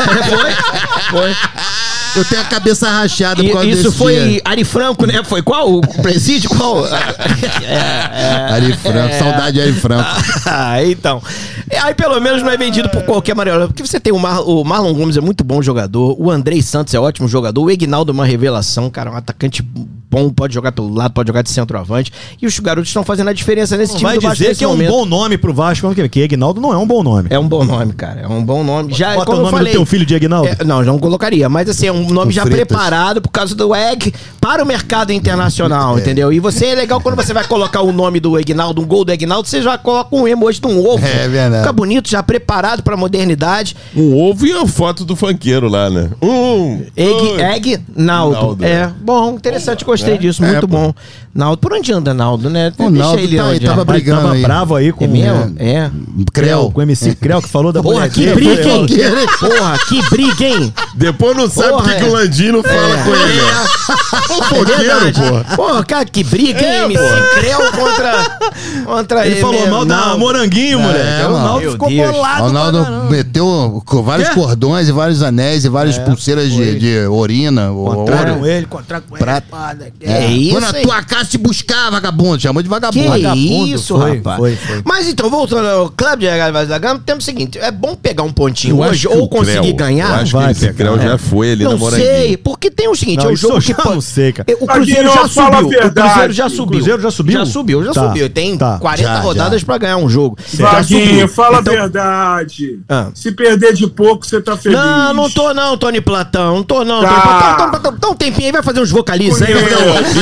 foi. Foi. Eu tenho a cabeça rachada por E, causa isso desse foi dia. Ari Franco, né? Foi qual? O presídio? Qual? é, é. Ari Franco, saudade de Ari Franco. Ah, então. Aí pelo menos não é vendido por qualquer maneira. Porque você tem o, Mar, o Marlon Gomes, é muito bom jogador. O Andrei Santos é ótimo jogador. O Egnaldo é uma revelação, cara. Um atacante bom, pode jogar pelo lado, pode jogar de centroavante. E os garotos estão fazendo a diferença nesse Não time vai do Vasco dizer nesse que é um momento. bom nome pro Vasco, que Egnaldo não é um bom nome. É um bom nome, cara. É um bom nome. Já, Bota como o eu nome falei, do teu filho de Egnaldo. É, não, não colocaria. Mas assim, é um nome Com já fritas. preparado por causa do egg para o mercado internacional, entendeu? E você é legal quando você vai colocar o nome do Egnaldo, um gol do Egnaldo, você já coloca um emoji de um ovo. É verdade. Fica bonito, já preparado pra modernidade. Um ovo e a foto do funkeiro lá, né? Um. Egg, dois. egg Naldo. Naldo, É, é. bom, interessante, gostei disso, É, muito pô. bom. Naldo, por onde anda Naldo, né? O Naldo tá aí, onde tava anda. Mas brigando tava aí. bravo aí com É mesmo? É. Creu. com o M C Creu, que falou da Porra, mulher que dele. briga, hein? Ele- Porra, que briga, hein? Depois não sabe Porra, porque que é. o Landino fala com ele. ó. O funkeiro, pô. Porra, cara, que briga, hein? É, M C pô. Creu contra, contra Ele falou mal da Naldo. Moranguinho, moleque. Aí o mano. Naldo Meu ficou Deus. bolado. O Ronaldo pra caramba. meteu com vários Quê? cordões e vários anéis e várias pulseiras de, de urina, ou Contraram ouro. ele, contraram com ele. Prata. Pada, É isso, Foi na hein? tua casa te buscar, vagabundo. Chamou de Que vagabundo. Vagabundo, isso, foi, rapaz. foi, foi. Mas então, voltando ao Clube de Regata da Gama, temos o seguinte: é bom pegar um pontinho Eu acho hoje que ou o conseguir Creu- ganhar. Eu acho Vai que esse pegar, Creu é. já foi ali na Não Moranguinho. sei, porque tem o seguinte: Não, é o isso jogo eu que já pode- não sei, cara. O Cruzeiro Aqui, já não, fala subiu. a O Cruzeiro verdade. já O subiu. Cruzeiro já subiu? Já subiu, já Tá, subiu. Tem tá. quarenta Já, rodadas já. pra ganhar um jogo. Vaguinho, fala Então- a verdade. Ah. Se perder de pouco, você tá feliz. Não, não tô não, Tony Platão. Não tô não. Tá. Tony Platão. Tony Platão, Dá um tempinho aí, vai fazer uns vocalistas aí. Vai fazer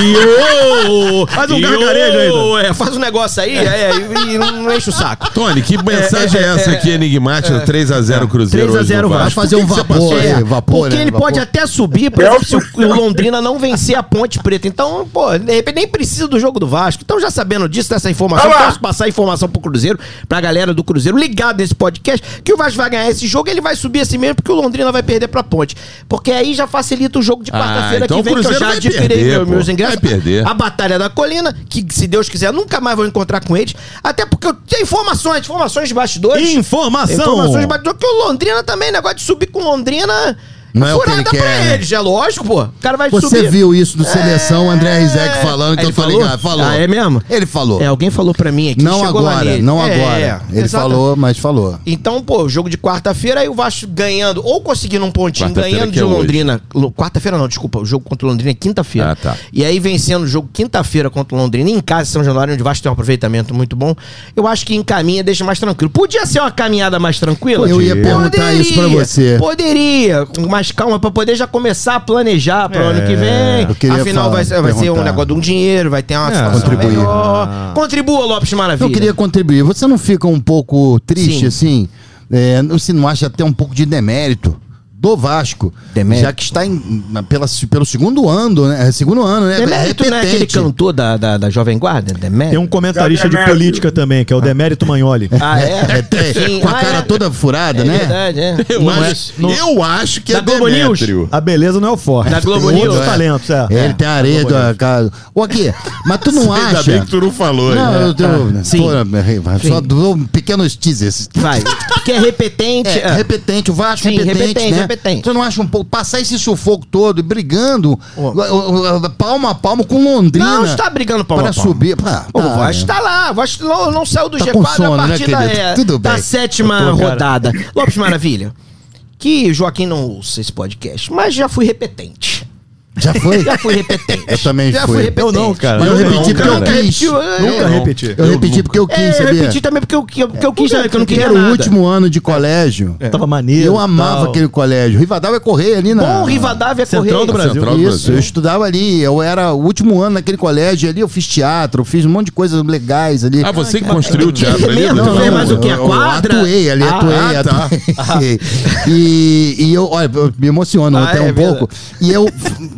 um... Iô! Faz um Iô! gargarejo aí, Tony. É, faz um negócio aí é, e, e não enche o saco. Tony, que mensagem é, é, essa é, aqui, enigmática? três a zero Cruzeiro. três a hoje no zero Vasco. Vai fazer um Por que que você vapor passou aí, aí? vapor, Porque né? ele Vapor. pode até subir, por exemplo, se o o Londrina não vencer a Ponte Preta. Então, pô, de repente nem precisa do jogo do Vasco. Então, já sabendo disso, dessa informação, Olha lá. posso passar a informação pro Cruzeiro, pra galera do Cruzeiro, ligado nesse podcast, que o Vasco vai ganhar esse jogo, ele vai subir assim mesmo, porque o Londrina vai perder pra Ponte. Porque aí já facilita o jogo de Ah, quarta-feira então que vem, o que eu Cruzeiro já vai adquirei perder, meu- pô. meus ingressos. Vai perder. A Batalha da Colina, que se Deus quiser, nunca mais vou encontrar com eles. Até porque eu tenho informações, informações de bastidores. Informação. Informações de bastidores, que o Londrina também, negócio de subir com Londrina. Não é o que ele furada quer, pra né? eles, é lógico, pô. O cara vai Você subir. viu isso no Seleção, André Rizek falando, que Ele eu tô falou? ligado. Falou. Ah, é mesmo? Ele falou. É, alguém falou pra mim aqui. Não chegou lá agora, nele. não É, agora. Ele exato. falou, mas falou. Então, pô, jogo de quarta-feira, aí o Vasco ganhando, ou conseguindo um pontinho, Quarta-feira ganhando que de é hoje. Londrina. Lo- Quarta-feira não, desculpa, o jogo contra o Londrina é quinta-feira. Ah, tá. E aí vencendo o jogo quinta-feira contra o Londrina, em casa, em São Januário, onde o Vasco tem um aproveitamento muito bom, eu acho que encaminha, deixa mais tranquilo. Podia ser uma caminhada mais tranquila? Eu ia perguntar isso pra você. Poderia, com mais calma, pra poder já começar a planejar pro É, ano que vem. eu queria Afinal, falar, vai ser, vai ser um perguntar. negócio de um dinheiro, vai ter uma É, situação contribuir. melhor. Contribua, Lopes Maravilha. Eu queria contribuir. Você não fica um pouco triste, Sim. assim? É, você não acha até um pouco de demérito do Vasco? Demérito? Já que está em, na- pela, pelo segundo ano, né? É, Segundo ano, né? Demérito não é aquele repetente. cantor da, da, da Jovem Guarda? Demérito? Tem um comentarista de Demérito. política também, que é o Demérito Magnoli. Ah, é? É, tem- Sim. com a Ah, cara é. toda furada, É né? verdade, é. Eu, Não acho, é- não- eu acho que Da é Globo News? Demétrio. A beleza não é o forte. Da Globo Tem News. outros É. talentos, é. Ele tem a areia da casa. Ô, aqui, mas tu não Ainda acha? bem que tu não falou. Não, né? eu tenho. Sim. tô- só dou pequenos teasers. Vai. Que é repetente. É, ah. repetente, o Vasco Sim, repetente, repetente, né? repetente. Você não acha um pouco, passar esse sufoco todo, e brigando, Ó. o- o- palmo a palmo com Londrina. Não, está brigando palmo para a palmo. subir. Pá, O tá, Vasco né? tá lá. O Vasco não, não saiu do Tá G com quatro sono, a né, partir da, querido? é, Tudo da bem. sétima Eu tô, cara. rodada. Lopes Maravilha, que Joaquim não ouça esse podcast, mas já fui repetente. Já foi? Já fui repetente. Eu também já fui. fui repetente. Eu não, cara. Mas eu Eu repeti não, porque eu cara. quis. repetiu, Nunca eu não. repeti. Eu repeti porque eu quis, É, eu sabia? repeti também porque eu, porque eu, porque eu quis, porque eu não queria Era nada. o último ano de colégio. Tava maneiro. Eu amava tal. aquele colégio. Rivadavia Correia ali na. Bom, Rivadavia é Central correio. do Brasil. Central do Isso, Brasil. eu estudava ali, eu era o último ano naquele colégio ali, eu fiz teatro, eu fiz um monte de coisas legais ali. Ah, você que construiu o teatro ali? mesmo? Não, Tu não, fez não. mais o quê? A eu- eu quadra? atuei ali, Ah, atuei, ah, tá. atuei. E, e eu, olha, eu me emociono Ah, até é um verdade. pouco. E eu f-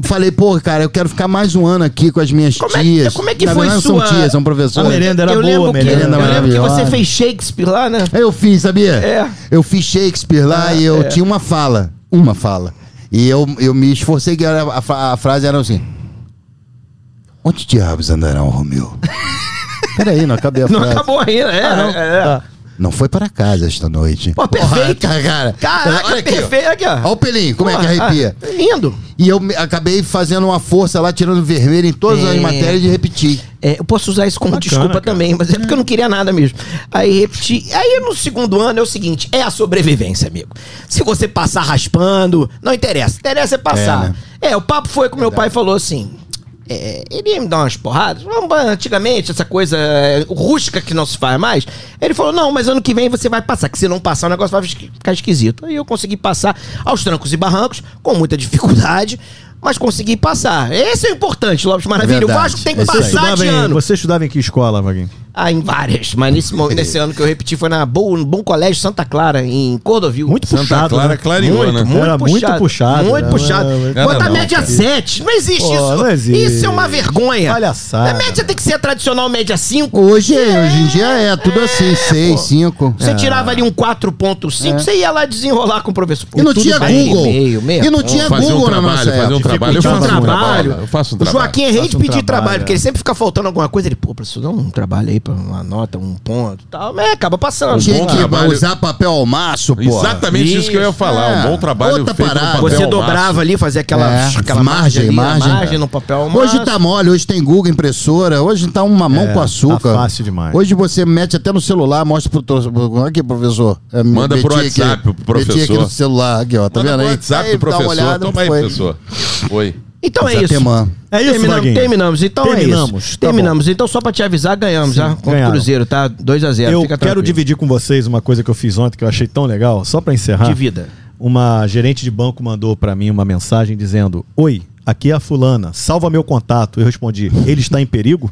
falei, pô, cara, eu quero ficar mais um ano aqui com as minhas Como é, tias. como é que Na foi verdade, sua... não são tias, são professores. A merenda era eu boa, lembro a que, merenda eu lembro que maravilhosa. você fez Shakespeare lá, né? Eu fiz, sabia? É. Eu fiz Shakespeare lá Ah, e eu é. tinha uma fala. Uma fala. E eu, eu me esforcei, que era, a, fra- a frase era assim: onde diabos andarão, Romeu? Peraí, não acabei a Não frase. acabou ainda, é. Ah, não? é. Tá. Não foi para casa esta noite. Pô, perfeito. Porra, cara. Caraca, Olha aqui, ó. perfeito. Aqui, ó. Olha o pelinho, como é que Porra, arrepia. ah, lindo. E eu me- acabei fazendo uma força lá, tirando vermelho em todas É. as matérias de repetir. É, eu posso usar isso como Bacana, desculpa cara. também, mas é porque eu não queria nada mesmo. Aí repeti. Aí no segundo ano é o seguinte: é a sobrevivência, amigo. Se você passar raspando, não interessa. Interessa é passar. É, né? É, o papo foi que meu pai falou assim. É, ele ia me dar umas porradas. Vamos, Antigamente, essa coisa é, rústica que não se faz mais. Ele falou: não, mas ano que vem você vai passar. Que se não passar, o negócio vai ficar esquisito. Aí eu consegui passar aos trancos e barrancos, com muita dificuldade, mas consegui passar. Esse é o importante, Lopes Maravilha. Verdade. O Vasco tem que Você Você passar estudava, de em, ano. você estudava em que escola, Vaguinho? Ah, em várias. Mas nesse, mo- nesse ano que eu repeti foi na Bom, Bom Colégio Santa Clara, em Cordovil. Muito Santa puxado, Clara né? clareou, Muito, né? muito Era muito puxado. puxado, Muito né? puxado. Era Bota não, média cara. sete. Não existe Pô, isso. não existe. Isso é uma vergonha. Palhaçada. A média tem que ser a tradicional média cinco. Hoje, hoje em dia é tudo assim, seis, cinco. Você tirava ali um quatro ponto cinco, É. você ia lá desenrolar com o professor. E não Tudo tinha bem, Google. meio, meio. E não tinha Fazer um Google na trabalho, nossa fazer um época. trabalho. Eu Dificultava faço um muito. trabalho. Eu faço um O trabalho. Joaquim é rei Faça de um pedir trabalho, trabalho, porque é. ele sempre fica faltando alguma coisa. Ele, pô, professor, dá um trabalho aí pra uma nota, um ponto e tal. Mas acaba passando. Tinha bom que trabalho. usar papel ao maço, pô. Exatamente isso que eu ia falar. É. Um bom trabalho Outra feito no parada. papel Você ao dobrava maço. ali, fazia aquela, É, aquela margem, margem, ali, margem. a margem no papel. Hoje mas- tá mole, hoje tem Google, impressora, hoje tá uma mão É, com açúcar. tá fácil demais. Hoje você mete até no celular, mostra pro professor. Aqui, professor. É, Manda meti pro aqui, WhatsApp pro Meti aqui professor. no celular, aqui, ó, tá Manda vendo pro aí? WhatsApp Aí, pro dá uma professor. olhada, Toma aí, foi. professor. Oi. Então é Essa isso. temã. É isso, terminamos, Vaguinho? terminamos. Então Terminamos, é isso. tá terminamos. Então, só pra te avisar, ganhamos Sim, já contra o ganharam. Cruzeiro, tá? dois a zero. Eu Fica quero tranquilo. dividir com vocês uma coisa que eu fiz ontem que eu achei tão legal, só pra encerrar. Divida. Uma gerente de banco mandou pra mim uma mensagem dizendo: oi, aqui é a fulana, salva meu contato. Eu respondi: ele está em perigo?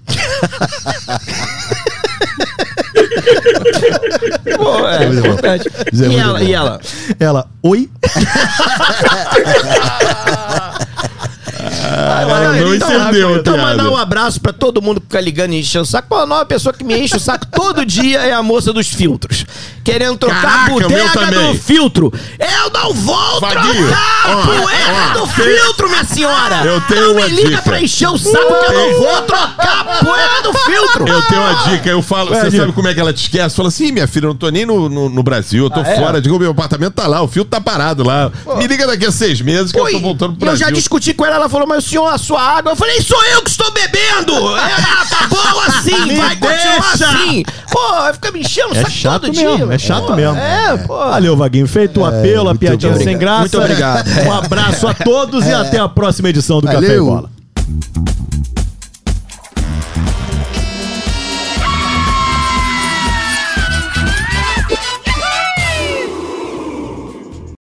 Pô, é, importante. Isso é E muito ela, bom. e ela? Ela: oi? Ah, não entendeu a Então, piada. mandar um abraço pra todo mundo que fica ligando e enchendo o saco. Pô, a nova pessoa que me enche o saco todo dia é a moça dos filtros. Querendo trocar Caraca, a meu bodega também. do filtro. Eu não vou Vaguinho, trocar a ó, poeira ó, do tem- filtro, minha senhora. Eu tenho não uma me liga dica. pra encher o saco que eu não vou trocar a poeira do filtro. Eu tenho uma dica, eu falo, Ué, você dica. sabe como é que ela te esquece? Fala assim, minha filha, eu não tô nem no, no, no Brasil, eu tô Ah, é? fora. Digo, meu apartamento tá lá, o filtro tá parado lá. Me liga daqui a seis meses que Oi, eu tô voltando pro eu Brasil. já discuti com ela, ela falou, mas o senhor, a sua água. Eu falei, sou eu que estou bebendo. Ela tá bom assim, Me vai continuar deixa. assim. Pô, fica me enchendo o É saco chato todo mesmo, dia. é chato Pô, mesmo. É, pô. Valeu, Vaguinho. Feito o apelo, a muito piadinha bom. sem graça. Muito obrigado. Um abraço a todos e até a próxima edição do Café e Valeu. Bola.